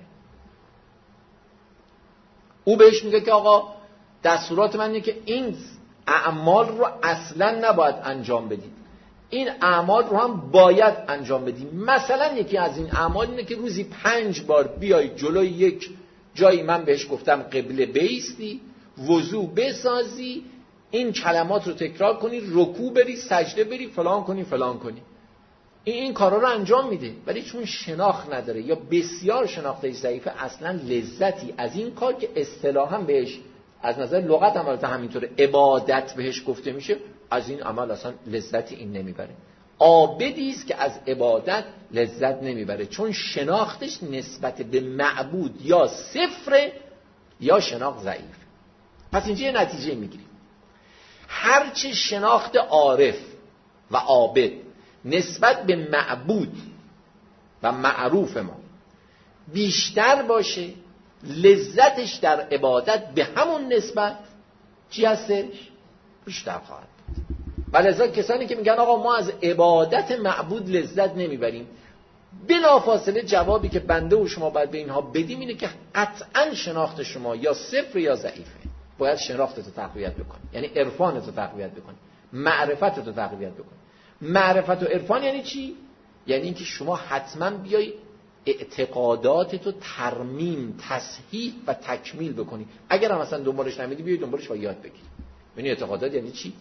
S2: او بهش میگه که آقا دستورات من اینه که این اعمال رو اصلا نباید انجام بدید، این اعمال رو هم باید انجام بدید. مثلا یکی از این اعمال اینه که روزی پنج بار بیای جلوی یک جایی من بهش گفتم قبله بیستی، وضو بسازی، این کلمات رو تکرار کنی، رکوع بری، سجده بری، فلان کنی فلان کنی. این این کارا رو انجام میده، ولی چون شناخت نداره یا بسیار شناختش ضعیفه، اصلا لذتی از این کار که اصطلاحاً بهش از نظر لغت هم البته همینطوره عبادت بهش گفته میشه، از این عمل اصلا لذتی این نمیبره. عابدی است که از عبادت لذت نمیبره، چون شناختش نسبت به معبود یا صفر یا شناخت ضعیف. پس اینجا یه نتیجه میگیریم، هرچه شناخت عارف و عابد نسبت به معبود و معروف ما بیشتر باشه، لذتش در عبادت به همون نسبت چی هستش؟ بیشتر خواهد بود. ولذا کسانی که میگن آقا ما از عبادت معبود لذت نمیبریم، بلافاصله جوابی که بنده و شما باید به اینها بدیم اینه که قطعا شناخت شما یا صفر یا ضعیفه. باید شناختت رو تقویت بکنی، یعنی عرفانت رو تقویت بکنی، معرفتت رو تقویت بکنی. معرفت و عرفان یعنی چی؟ یعنی اینکه شما حتما بیای اعتقاداتت رو ترمیم، تصحیح و تکمیل بکنی. اگر هم اصلا دنبالش نمیدی بیای دنبالش و یاد بگیری. یعنی اعتقادات یعنی چی؟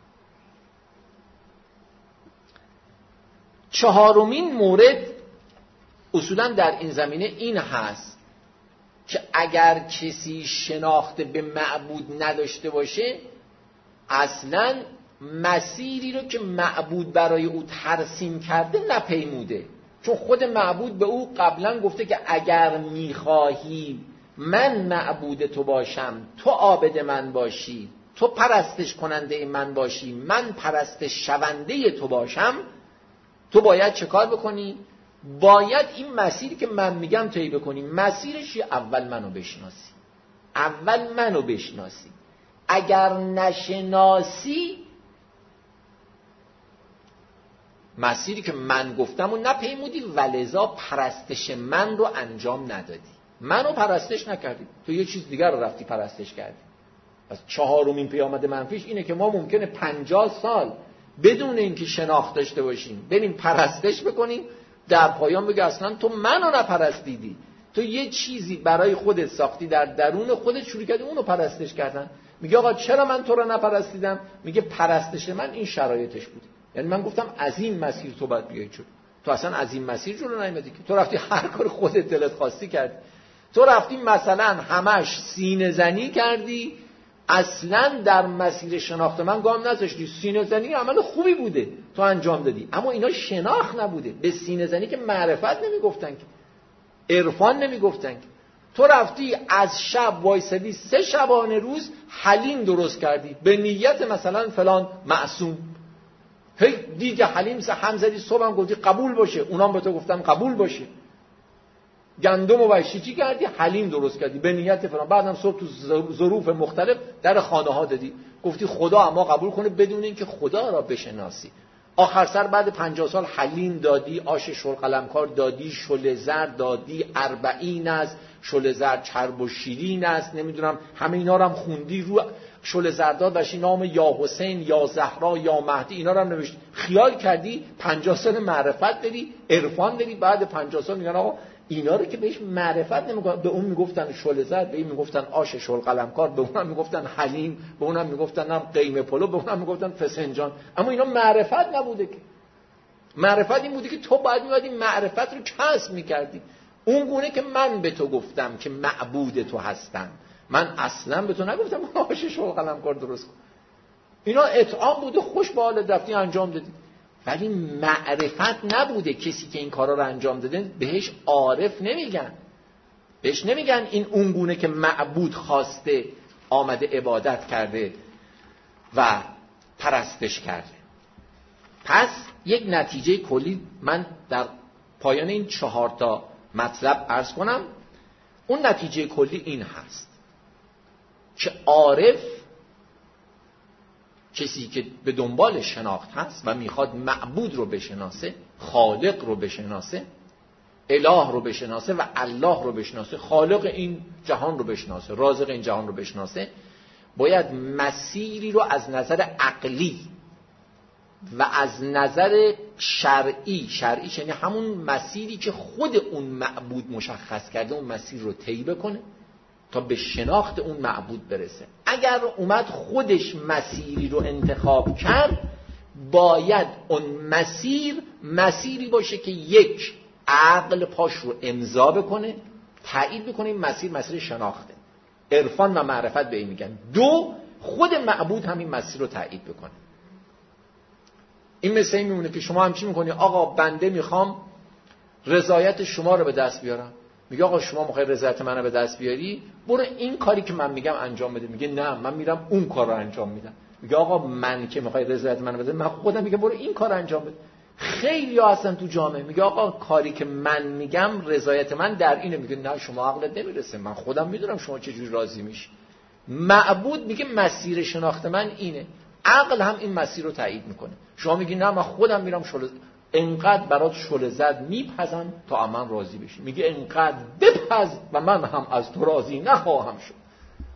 S2: چهارمین مورد اصولا در این زمینه این هست که اگر کسی شناخت به معبود نداشته باشه، اصلا مسیری رو که معبود برای او ترسیم کرده نپیموده. چون خود معبود به او قبلا گفته که اگر میخواهی من معبود تو باشم، تو عابد من باشی، تو پرستش کننده من باشی، من پرستش شونده تو باشم، تو باید چه کار بکنی؟ باید این مسیری که من میگم طی بکنی. مسیرش اول منو بشناسی، اول منو بشناسی. اگر نشناسی مسیری که من گفتم و نپیمودی، ولذا پرستش من رو انجام ندادی، منو پرستش نکردی، تو یه چیز دیگر رو رفتی پرستش کردی. از چهارمین پیامد منفیش اینه که ما ممکنه پنجاه سال بدون اینکه شناخت داشته باشیم بریم پرستش بکنیم، در پایان بگه اصلا تو منو نپرستیدی، تو یه چیزی برای خودت ساختی، در درون خودت شروع کردی اونو پرستش کردن. میگه آقا چرا من تو رو نپرستیدم؟ میگه پرستش من این شرایطش بود. یعنی من گفتم از این مسیر تو باید بیای جلو، تو اصلا از این مسیر جلو نیومدی که، تو رفتی هر کار خودت دلت خواستی کردی. تو رفتی مثلا همش سینه زنی کردی، اصلا در مسیر شناخت من گام نذاشتی. سینه زنی عمل خوبی بوده تو انجام دادی، اما اینا شناخت نبوده. به سینه زنی که معرفت نمیگفتن که، عرفان نمیگفتن که. تو رفتی از شب وایسادی سه شبانه روز حلیم درست کردی به نیت مثلا فلان معصوم، هی دیگه حلیم هم زدی، صبح هم گفتی قبول باشه، اونام به تو گفتن قبول باشه. گندم و وشیچی کردی، حلیم درست کردی به نیت فلان، بعدم صبح تو ظروف مختلف در خانه ها دادی، گفتی خدا اما قبول کنه، بدون اینکه خدا را بشناسی. آخر سر بعد پنجاه سال حلیم دادی، آش شلقلمکار دادی، شل زرد دادی، اربعین است، شل زرد چرب و شیرین است، نمیدونم همه اینا رو هم خوندی، رو شل زرداد داشتی نام یا حسین یا زهرا یا مهدی اینا رو هم نوشتی، خیال کردی پنجاه سال معرفت داری، عرفان داری. بعد پنجاه سال میگن آقا اینا رو که بهش معرفت نمیگن، به اون میگفتن شل زرد، به این میگفتن آش شلقلمکار، به اونم میگفتن حلیم، به اونم میگفتن هم قیمه پلو، به اونم میگفتن فسنجان. اما اینا معرفت نبوده که. معرفت این بوده که تو باید میادی معرفت رو کسب میکردی، اون گونه که من به تو گفتم که معبود تو هستم. من اصلا به تو نگفتم آش شلقلمکار درست کن. اینا اطعام بوده، خوش به حالت رفتی انجام دادی، ولی معرفت نبوده. کسی که این کارا رو انجام داده بهش عارف نمیگن، بهش نمیگن این اونگونه که معبود خواسته آمده عبادت کرده و پرستش کرده. پس یک نتیجه کلی من در پایان این چهار تا مطلب عرض کنم. اون نتیجه کلی این هست که عارف کسی که به دنبال شناخت هست و میخواد معبود رو بشناسه، خالق رو بشناسه، اله رو بشناسه و الله رو بشناسه، خالق این جهان رو بشناسه، رازق این جهان رو بشناسه، باید مسیری رو از نظر عقلی و از نظر شرعی، شرعی یعنی همون مسیری که خود اون معبود مشخص کرده، اون مسیر رو طی بکنه تا به شناخت اون معبود برسه. اگر اومد خودش مسیری رو انتخاب کرد، باید اون مسیر مسیری باشه که یک، عقل پاش رو امضا بکنه، تایید بکنه این مسیر مسیر شناخته، عرفان و معرفت به این میگن. دو، خود معبود همین مسیر رو تایید بکنه. این مثل این میمونه که شما هم چی میکنی؟ آقا بنده میخوام رضایت شما رو به دست بیارم. میگه آقا شما میخوای رضایت منو به دست بیاری، برو این کاری که من میگم انجام بده. میگه نه، من میرم اون کار رو انجام میدم. میگه آقا من که میخوای رضایت منو بده، من خودم میگم برو این کار انجام بده. خیلی ها هستن تو جامعه میگه آقا کاری که من میگم رضایت من در اینه. میگه نه، شما عقلت نمیرسه، من خودم میدونم شما چه جوری راضی میشی. معبود میگه مسیر شناخت من اینه، عقل هم این مسیر رو تایید میکنه. شما میگی نه، من خودم میرم شل انقدر برات شل زد میپزم تا من راضی بشی. میگه انقدر بپز و من هم از تو راضی نخواهم شد.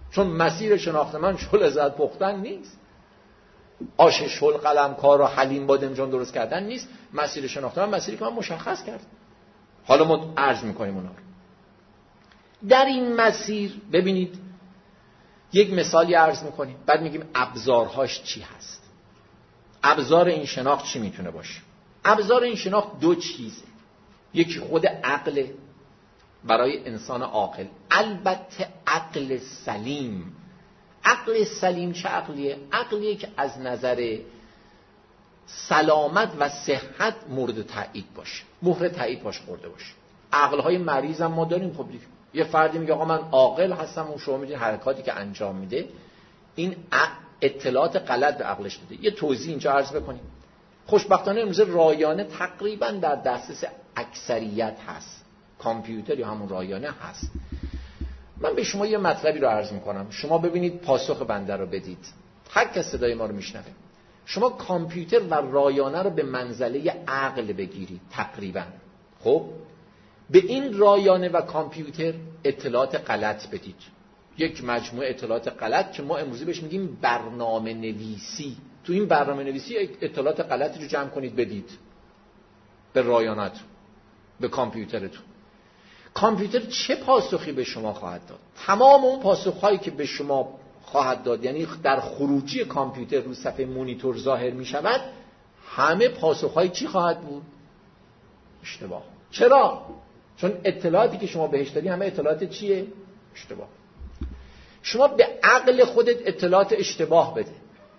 S2: چون مسیر شناخت من شل زد پختن نیست، آش شل قلم کار و حلیم بادمجان درست کردن نیست. مسیر شناخت من مسیری که من مشخص کرد. حالا ما عرض میکنیم اونا رو. در این مسیر ببینید یک مثالی عرض میکنیم، بعد میگیم ابزارهاش چی هست. ابزار این شناخت چی میتونه باشه؟ ابزار این شناخت دو چیزه. یکی خود عقل برای انسان عاقل، البته عقل سلیم. عقل سلیم چه عقلیه؟ عقلیه که از نظر سلامت و صحت مورد تایید باشه، مهر تایید باش خورده باشه. عقلهای مریض هم ما داریم. خب دیگه یه فردی میگه آقا من عاقل هستم، و شما میدونید حرکاتی که انجام میده این اطلاعات غلط به عقلش میده. یه توضیح اینجا عرض بکنیم. خوشبختانه امروز رایانه تقریبا در دسترس اکثریت هست، کامپیوتر یا همون رایانه هست. من به شما یه مطلبی رو عرض میکنم، شما ببینید پاسخ بنده رو بدید. هر کس صدای ما رو میشنوه، شما کامپیوتر و رایانه رو به منزله عقل بگیرید تقریبا. خب به این رایانه و کامپیوتر اطلاعات غلط بدید، یک مجموعه اطلاعات غلط که ما امروزی بهش میگیم برنامه نویسی. تو این برنامه نویسی اطلاعات غلطی رو جمع کنید بدید به رایانه‌تون، به کامپیوترتون. کامپیوتر چه پاسخی به شما خواهد داد؟ تمام اون پاسخهایی که به شما خواهد داد، یعنی در خروجی کامپیوتر رو صفحه مونیتور ظاهر می شود، همه پاسخهایی چی خواهد بود؟ اشتباه. چرا؟ چون اطلاعاتی که شما بهش دادی همه اطلاعات چیه؟ اشتباه. شما به عقل خودت اطلاعات اشتباه بده،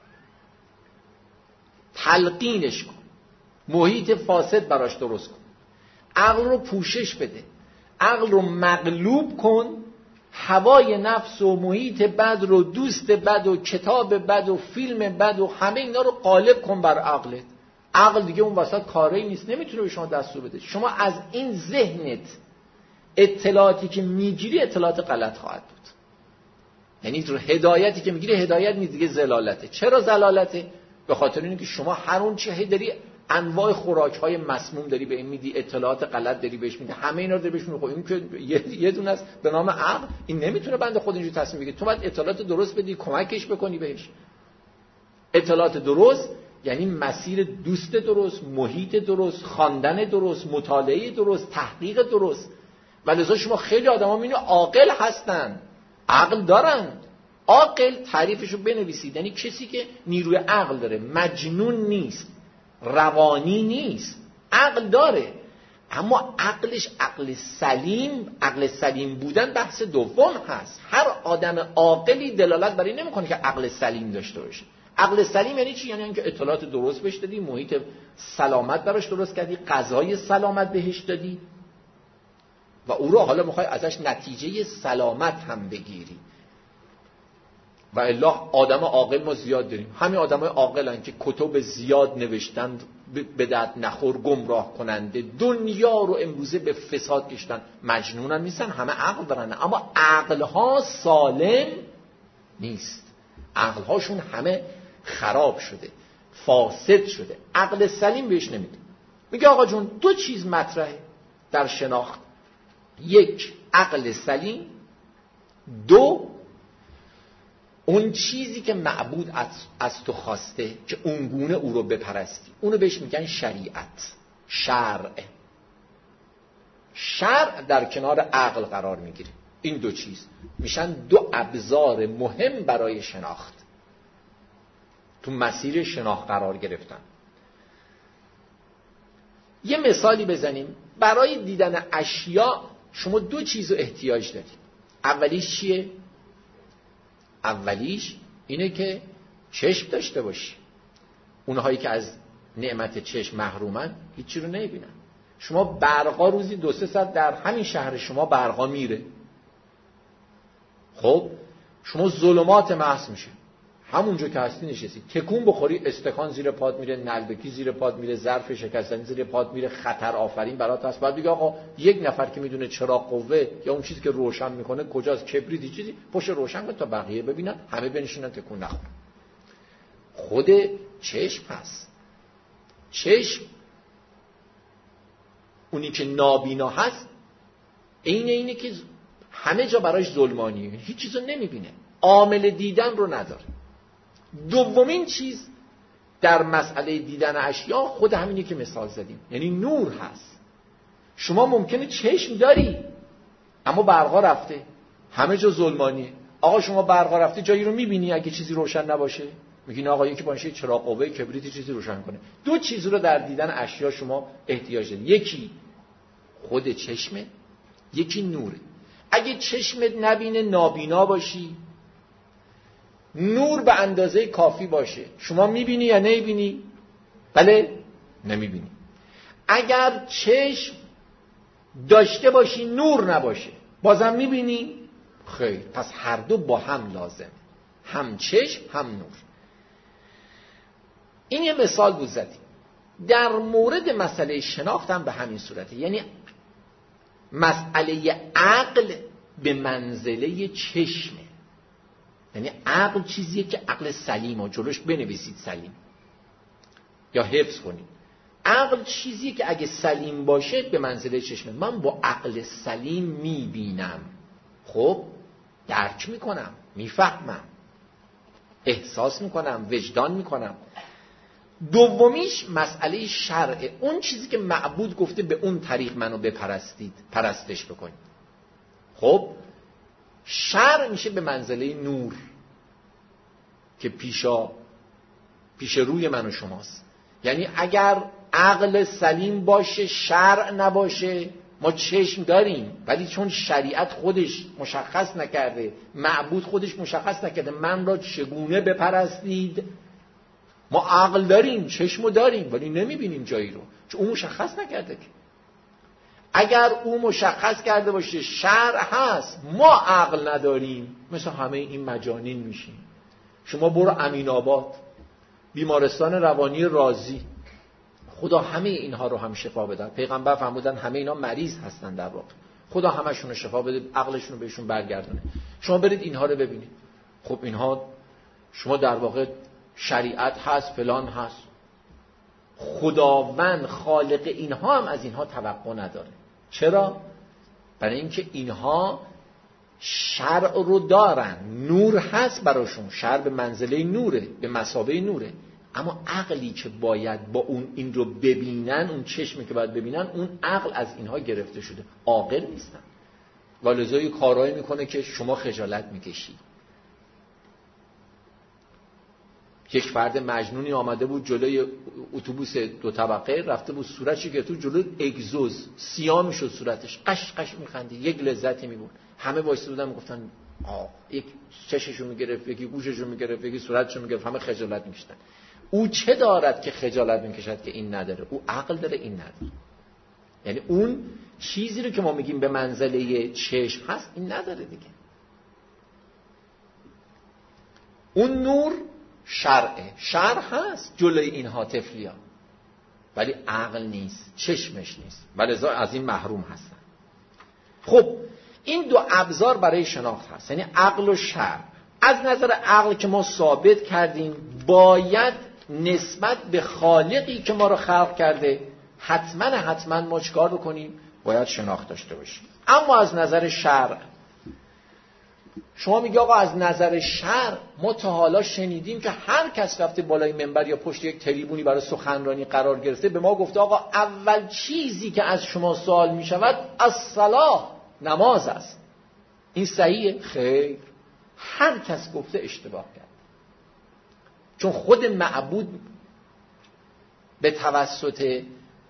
S2: تلقینش کن، محیط فاسد براش درست کن، عقل رو پوشش بده، عقل رو مغلوب کن، هوای نفس و محیط بد رو، دوست بد و کتاب بد و فیلم بد و همه اینا رو غالب کن بر عقلت. عقل دیگه اون وسط کاری نیست، نمیتونه به شما دستور بده. شما از این ذهنت اطلاعاتی که میگیری اطلاعات غلط خواهد بود. یعنی هدایتی که میگیری هدایت نیست، دیگه ضلالته. چرا ضلالته؟ به خاطر اینکه شما هر اون چه داری انواع خوراک‌های مسموم داری به این میدی، اطلاعات غلط داری بهش میدی، همه اینا رو داری بهش میدی. خب این که یه دونه است به نام عقل، این نمیتونه بنده خود اینجوری تصمیم بگیره. تو باید اطلاعات درست بدی، کمکش بکنی بهش. اطلاعات درست یعنی مسیر دوست درست، محیط درست، خواندن درست، مطالعه درست، تحقیق درست. ولذا شما خیلی آدما میبینید عاقل هستن، عقل دارن. عاقل تعریفشو بنویسید، یعنی کسی که نیروی عقل داره، مجنون نیست، روانی نیست، عقل داره، اما عقلش عقل سلیم. عقل سلیم بودن بحث دوم هست. هر آدم عاقلی دلالت بر این نمیکنه که عقل سلیم داشته باشه. عقل سلیم یعنی چی؟ یعنی اینکه اطلاعات درست بهش دادی، محیط سلامت براش درست کردی، غذای سلامت بهش دادی و او رو حالا میخوای ازش نتیجه سلامت هم بگیری. و الا آدم عاقل ما زیاد داریم. همین آدمای عاقلن که کتب زیاد نوشتند، به درد نخور، گمراه کننده، دنیا رو امروزه به فساد کشتن. مجنونن نیستن، همه عقل دارن، اما عقلها سالم نیست. عقلهاشون همه خراب شده، فاسد شده. عقل سلیم بهش نمیده. میگه آقا جون دو چیز مطرحه در شناخت: یک عقل سلیم، دو اون چیزی که معبود از, از تو خواسته که اونگونه او رو بپرستی. اونو بهش میگن شریعت، شرع. شرع در کنار عقل قرار میگیره. این دو چیز میشن دو ابزار مهم برای شناخت، تو مسیر شناخت قرار گرفتن. یه مثالی بزنیم. برای دیدن اشیا شما دو چیز رو احتیاج دارید. اولیش چیه؟ اولیش اینه که چشم داشته باشی. اونهایی که از نعمت چشم محرومن هیچی رو نمیبینن. شما برقا روزی دو سه ساعت در همین شهر شما برقا میره. خب شما ظلمات محض میشه، همونجا که هستی نشستی، تکون بخوری استکان زیر پات میره، نلبکی زیر پات میره، ظرف شکستنی زیر پات میره، خطر آفرین برات هست. بعد دیگه آقا یک نفر که میدونه چراغ قوه یا اون چیزی که روشن میکنه کجاست، کبریتی چیزی پشت روشن کن تا بقیه ببینن، همه بنشینن تکون نخورن. خود چشم هست. چشم اونی که نابینا هست، اینه اینه که همه جا برایش ظلمانیه، هیچ چیزو نمیبینه. عامل دیدن رو نداره. دومین چیز در مسئله دیدن اشیا خود همینی که مثال زدیم، یعنی نور هست. شما ممکنه چشم داری اما برقا رفته، همه جا ظلمانیه. آقا شما برقا رفته جایی رو میبینی اگه چیزی روشن نباشه؟ میگین آقا یکی باشه چراغ قوه کبریت چیزی روشن کنه. دو چیز رو در دیدن اشیا شما احتیاج دارید، یکی خود چشمه، یکی نوره. اگه چشمت نبینه نابینا باشی، نور به اندازه کافی باشه، شما میبینی یا نمیبینی؟ بله نمیبینی. اگر چشم داشته باشی نور نباشه بازم میبینی؟ خیر. پس هر دو با هم لازم، هم چشم هم نور. این یه مثال بود زدیم. در مورد مسئله شناخت هم به همین صورته، یعنی مسئله عقل به منزله چشمه. یعنی عقل چیزیه که عقل سلیم و جلوش بنویسید سلیم یا حفظ کنید. عقل چیزیه که اگه سلیم باشه به منزله چشمه. من با عقل سلیم میبینم، خب درک میکنم، میفهمم، احساس میکنم، وجدان میکنم. دومیش مسئله شرعه، اون چیزی که معبود گفته به اون طریق منو بپرستید، پرستش بکنید. خب شرع میشه به منزله نور که پیشا پیش روی من و شماست. یعنی اگر عقل سلیم باشه شرع نباشه، ما چشم داریم ولی چون شریعت خودش مشخص نکرده، معبود خودش مشخص نکرده من را چگونه بپرستید، ما عقل داریم، چشمو داریم ولی نمیبینیم جایی رو، چون اون مشخص نکرده که. اگر او مشخص کرده باشه شرع هست، ما عقل نداریم، مثل همه این مجانین میشیم. شما برو امین آباد، بیمارستان روانی رازی، خدا همه اینها رو هم شفا بده. پیغمبر فرمودن همه اینا مریض هستن، در واقع خدا همشون رو شفا بده، عقلشون رو بهشون برگردونه. شما برید اینها رو ببینید. خب اینها شما در واقع شریعت هست، فلان هست، خداوند خالق اینها هم از اینها توقع نداره. چرا؟ برای اینکه اینها شرع رو دارن، نور هست براشون، شرع به منزله نوره، به مثابه نوره. اما عقلی که باید با اون این رو ببینن، اون چشمی که باید ببینن، اون عقل از اینها گرفته شده، عاقل نیستن. ولذا یه کارایی میکنه که شما خجالت میکشید. یک فرد مجنونی آمده بود جلوی اتوبوس دو طبقه، رفته بود صورتش که تو جلوی اگزوز سیاه میشد، صورتش قش قش میخندید، یک لذتی میبرد. همه وایساده بودن میگفتن آه، یک چششو میگرفت، یکی گوششو میگرفت، یکی صورتشو میگرفت، همه خجالت میکشیدن. او چه دارد که خجالت میکشد که این نداره؟ او عقل داره، این نداره. یعنی اون چیزی رو که ما میگیم به منزله چشم هست این نداره دیگه. اون نور شرعه، شرع هست جلوی اینها طفلیان، ولی عقل نیست، چشمش نیست، ولذا از این محروم هستن. خب این دو ابزار برای شناخت هست، یعنی عقل و شرع. از نظر عقل که ما ثابت کردیم باید نسبت به خالقی که ما رو خلق کرده حتما حتما ما چیکار بکنیم؟ باید شناخت داشته باشیم. اما از نظر شرع، شما میگی آقا از نظر شرع ما تا حالا شنیدیم که هر کس رفته بالای منبر یا پشت یک تریبونی برای سخنرانی قرار گرفته به ما گفته آقا اول چیزی که از شما سوال میشود الصلاة، نماز است. این صحیحه؟ خیر، هر کس گفته اشتباه کرد. چون خود معبود به توسط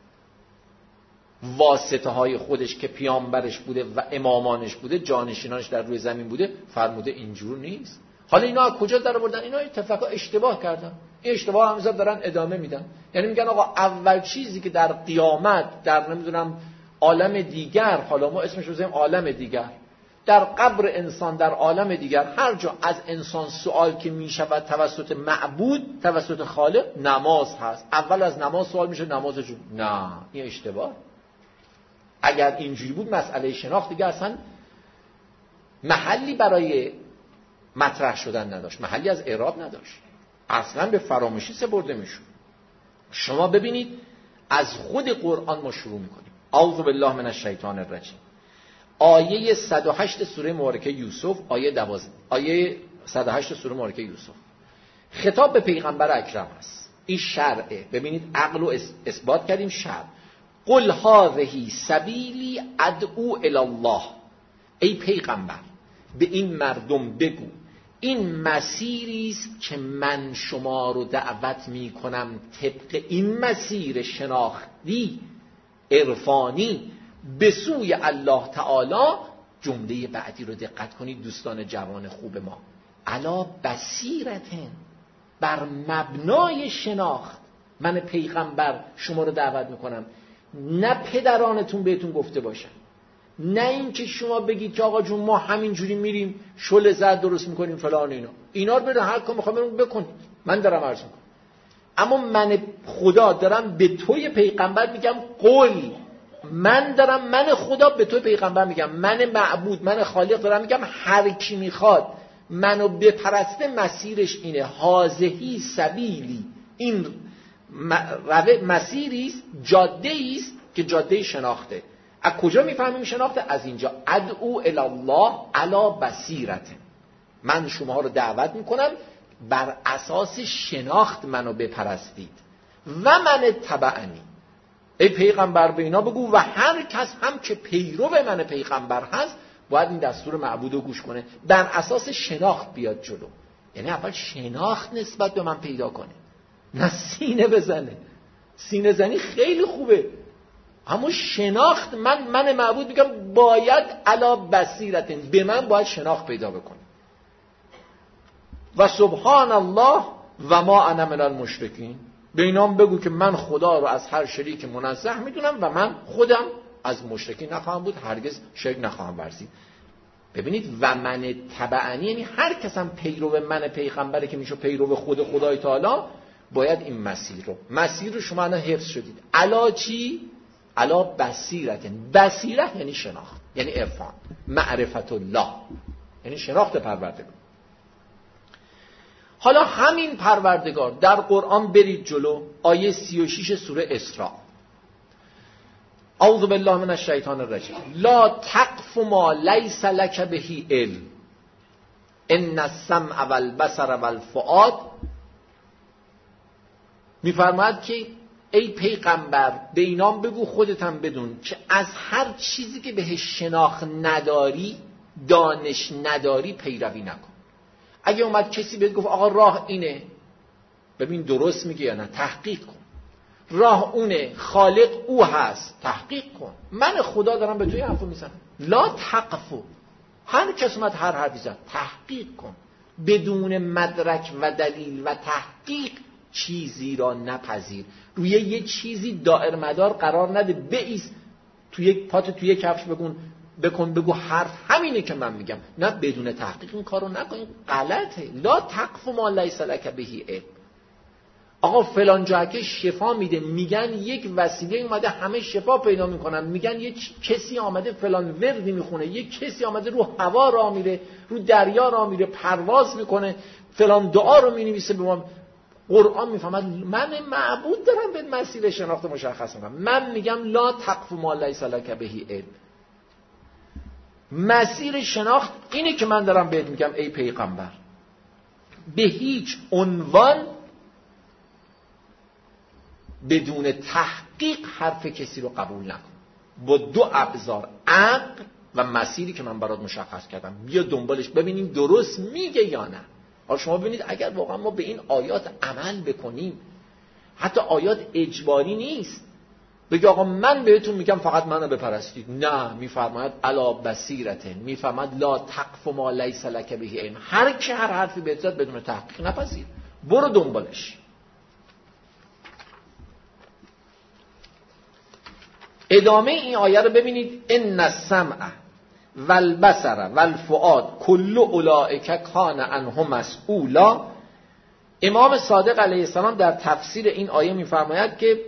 S2: واسطه های خودش که پیامبرش بوده و امامانش بوده، جانشینانش در روی زمین بوده، فرموده اینجور نیست. حالا اینا از کجا در آوردن؟ اینا اتفاقا اشتباه کردن. این اشتباه همزاد دارن ادامه میدن. یعنی میگن آقا اول چیزی که در قیامت، در نمیدونم عالم دیگر، حالا ما اسمش رو بزنیم عالم دیگر، در قبر انسان، در عالم دیگر، هر جا از انسان سوال که میشود توسط معبود، توسط خالق، نماز هست. اول از نماز سوال میشه، نماز جون. نه، این اشتباه. اگر اینجوری بود مسئله شناخت دیگه اصلا محلی برای مطرح شدن نداشت، محلی از اعراب نداشت، اصلا به فراموشی سپرده میشد. شما ببینید از خود قرآن ما شروع میکنیم. اعوذ بالله من الشیطان الرجیم. آیه صد و هشت سوره مبارکه یوسف، آیه دوازده، آیه صد و هشت سوره مبارکه یوسف. خطاب به پیغمبر اکرم است. این شرعه. ببینید عقل رو اثبات کردیم شرع. قل هذه سبیلی ادعو الی الله. ای پیغمبر به این مردم بگو این مسیری است که من شما رو دعوت می کنم طبق این مسیر شناختی عرفانی به سوی الله تعالی. جمله بعدی رو دقت کنید دوستان جوان خوب ما. علا بصیرتن، بر مبنای شناخت من پیغمبر شما رو دعوت میکنم. نه پدرانتون بهتون گفته باشن، نه این که شما بگید که آقا جون ما همینجوری میریم شل زد درست میکنیم فلان اینا اینا رو برید هر کار میخوام بکنید. من دارم عرض میکنم اما من خدا دارم به توی پیغمبر میگم قول. من دارم من خدا به توی پیغمبر میگم، من معبود من خالق دارم میگم هر کی میخواد منو بپرسته مسیرش اینه. هازهی سبیلی، این مسیری است، جاده است که جاده شناخته. از کجا میفهمیم شناخته؟ از اینجا. ادعو الی الله علی بصیرت. من شما رو دعوت میکنم بر اساس شناخت منو بپرستید. و من تبعنی، ای پیغمبر به اینا بگو و هر کس هم که پیرو من پیغمبر هست باید این دستور معبود رو گوش کنه، بر اساس شناخت بیاد جلو. یعنی اول شناخت نسبت به من پیدا کنه، نه سینه بزنه. سینه زنی خیلی خوبه اما شناخت، من من معبود میگم باید علا بصیرت، به من باید شناخت پیدا بکنه. و سبحان الله و ما انا من المشرکین، به اینام بگو که من خدا رو از هر شریک منزه میدونم و من خودم از مشرکین نخواهم بود، هرگز شرک نخواهم ورزید. ببینید و من تبعنی یعنی هر کسم پیرو من پیغمبره که میشه پیرو خود خدای تعالی، باید این مسیر رو مسیر رو شما الان حفظ شدید. علا چی؟ علا بصیرت. بصیرت یعنی شناخت، یعنی عرفان، معرفت الله، یعنی شناخت پروردگار. حالا همین پروردگار در قرآن برید جلو، آیه سی و شش سوره اسراء. اعوذ بالله من الشیطان الرجیم. لا تقف ما لیس لک به علم ان السمع والبصر والفؤاد. میفرماید که ای پیغمبر به اینام بگو خودت هم بدون که از هر چیزی که بهش شناخت نداری، دانش نداری، پیروی نکن. اگه اومد کسی بهت گفت آقا راه اینه، ببین درست میگه یا نه، تحقیق کن. راه اونه، خالق او هست، تحقیق کن. من خدا دارم به توی حرفو میزنم. لا تقفو، هر کس اومد هر حرفی زد، تحقیق کن. بدون مدرک و دلیل و تحقیق چیزی را نپذیر. روی یه چیزی دائر مدار قرار نده، بایست توی یک پات توی یک کفش بگون بکن بگو حرف همینه که من میگم. نه، بدون تحقیق این کارو نکن، این غلطه. لا تقف ما لیس لک به علم. آقا فلان جا که شفا میده، میگن یک وسیله اومده همه شفا پیدا میکنن، میگن یک کسی آمده فلان وردی میخونه، یک کسی آمده رو هوا راه میره، رو دریا راه میره، پرواز میکنه، فلان دعا رو مینویسه به ما. قرآن میفهمد من معبود دارم به مسیر شناخت مشخص میکنم. من میگم لا تقف ما لیس لک به علم. مسیر شناخت اینه که من دارم بهت میگم ای پیغمبر، به هیچ عنوان بدون تحقیق حرف کسی رو قبول نکن. با دو ابزار، عقل و مسیری که من برات مشخص کردم، بیا دنبالش ببینیم درست میگه یا نه. حالا شما ببینید اگر واقعا ما به این آیات عمل بکنیم، حتی آیات اجباری نیست بگه آقا من بهتون میگم فقط منو بپرستید. نه، میفرماید علا بصیرته، میفرماید لا تقف ما لیس لک به علم. هر کی هر حرفی بهت زد بدون تحقیق نپذیر، برو دنبالش. ادامه این آیه رو ببینید. ان السمع والبصر والفؤاد کل اولئک کان عنه مسئولا. امام صادق علیه السلام در تفسیر این آیه میفرماید که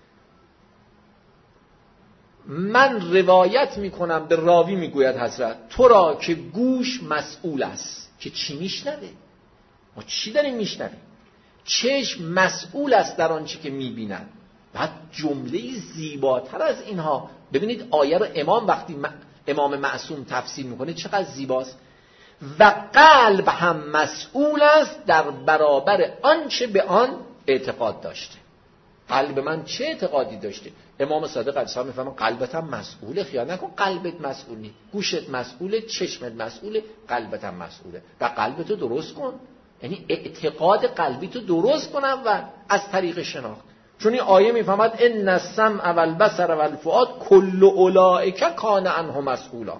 S2: من روایت میکنم، به راوی میگوید حضرت، تو را که گوش مسئول است که چی میشنوه. ما چی داریم میشنویم؟ چشم مسئول است در آنچه که میبیند. بعد جمله زیباتر از اینها ببینید. آیه رو امام وقتی امام معصوم تفسیر میکنه چقدر زیباست. و قلب هم مسئول است در برابر آنچه به آن اعتقاد داشته. قلب من چه اعتقادی داشته؟ امام صادق علیه السلام میفهمه قلبت هم مسئوله، خیال نکن قلبت مسئول نیست، گوشت مسئوله، چشمت مسئوله، قلبت هم مسئوله و قلبتو درست کن. یعنی اعتقاد قلبی تو درست کن اول از طریق شناخت. چون این آیه میفهمد ان السمع والبصر والفؤاد کل اولئک کان عنه مسئولا.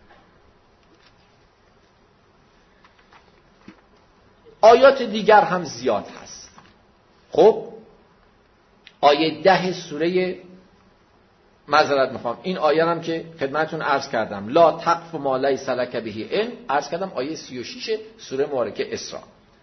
S2: آیات دیگر هم زیاد هست. خب آیه ده سوره، معذرت میخوام این آیه هم که خدمتتون عرض کردم، لا تقف ما لیس لک به علم، عرض کردم آیه سی و شش سوره مبارکه اسراء.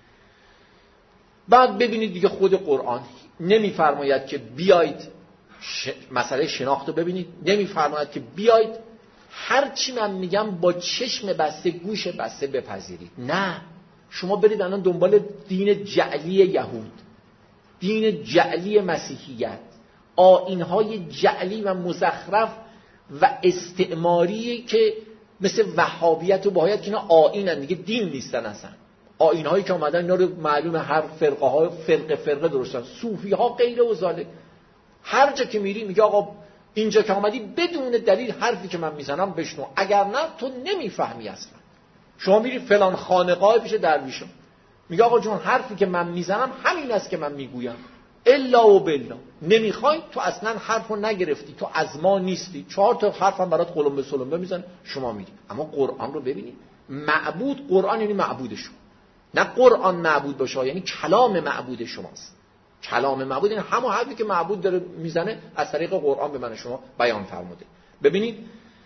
S2: بعد ببینید دیگه خود قرآن نمیفرماید که بیایید ش... مسئله شناخت رو ببینید، نمیفرماید که بیایید هر چی من میگم با چشم بسته گوش بسته بپذیرید. نه، شما برید الان دنبال دین جعلی یهود، دین جعلی مسیحیت، آیین‌های جعلی و مزخرف و استعماری که مثل وهابیت و بهاییت که اینا آیینن دیگه، دین نیستن اصلا. آیین‌هایی که اومدن اینا رو معلومه هر فرقه ها فرقه فرقه درستن، صوفی ها غیر و ذالک. هر جا که میری میگه آقا اینجا که اومدی بدون دلیل حرفی که من میزنم بشنو، اگر نه تو نمیفهمی اصلا. شما میری فلان خانقاه پیش درویشم میگه آقا جون حرفی که من میزنم همین است که من میگویم، الا و بالله. نمیخوای تو اصلا حرفو نگرفتی، تو از ما نیستی، چهار تا حرفم برات قلمبه سلمبه میزنه شما میری. اما قرآن رو ببینید، معبود قرآن یعنی معبود شما، نه قرآن معبود باشه، یعنی کلام معبود شماست. کلام معبود یعنی همون حرفی که معبود داره میزنه از طریق قرآن به من شما بیان فرموده. ببینید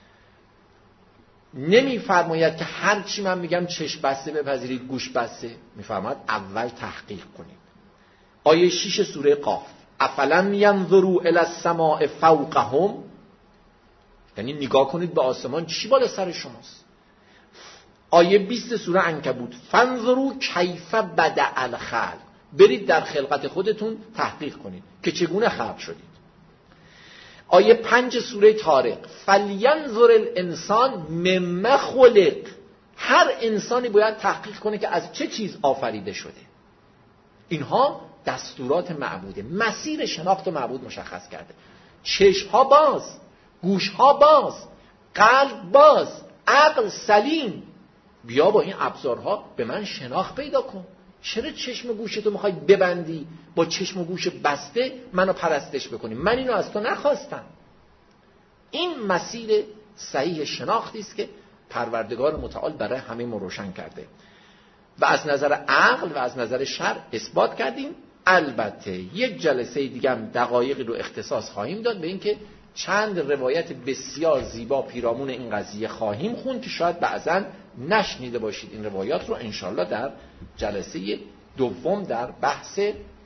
S2: نمیفرماید که هر چی من میگم چشم بسته بپذیرید گوش بسته، میفرماید اول تحقیق کنید. آیه شش سوره قاف، افلم ینظروا الی السماء فوقهم، یعنی نگاه کنید به آسمان چی بالا سر شماست. آیه بیست سوره عنکبوت، فانظروا کیف بدأ الخلق، برید در خلقت خودتون تحقیق کنید که چگونه خلق شدید. آیه پنج سوره طارق، فلینظر الانسان مما خلق، هر انسانی باید تحقیق کنه که از چه چیز آفریده شده. اینها دستورات معبوده، مسیر شناخت معبود مشخص کرده. چشم ها باز، گوش ها باز، قلب باز، عقل سلیم، بیا با این ابزارها به من شناخت پیدا کن. چرا چشم و گوشتو میخوای ببندی، با چشم و گوش بسته منو پرستش بکنی؟ من اینو از تو نخواستم. این مسیر صحیح شناختی است که پروردگار متعال برای همه ما روشن کرده و از نظر عقل و از نظر شرع اثبات کردیم. البته یک جلسه دیگه هم دقایقی رو اختصاص خواهیم داد به اینکه چند روایت بسیار زیبا پیرامون این قضیه خواهیم خوند که شاید بعضا نشنیده باشید. این روایات رو انشالله در جلسه دوم در بحث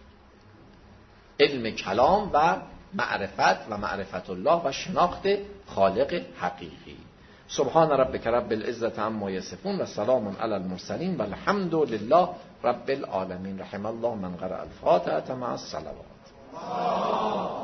S2: علم کلام و معرفت و معرفت الله و شناخت خالق حقیقی. سبحان ربک رب العزة عما یصفون و سلام علی المرسلین و الحمد لله رب العالمین. رحم الله من قرأ الفاتحة مع الصلوات.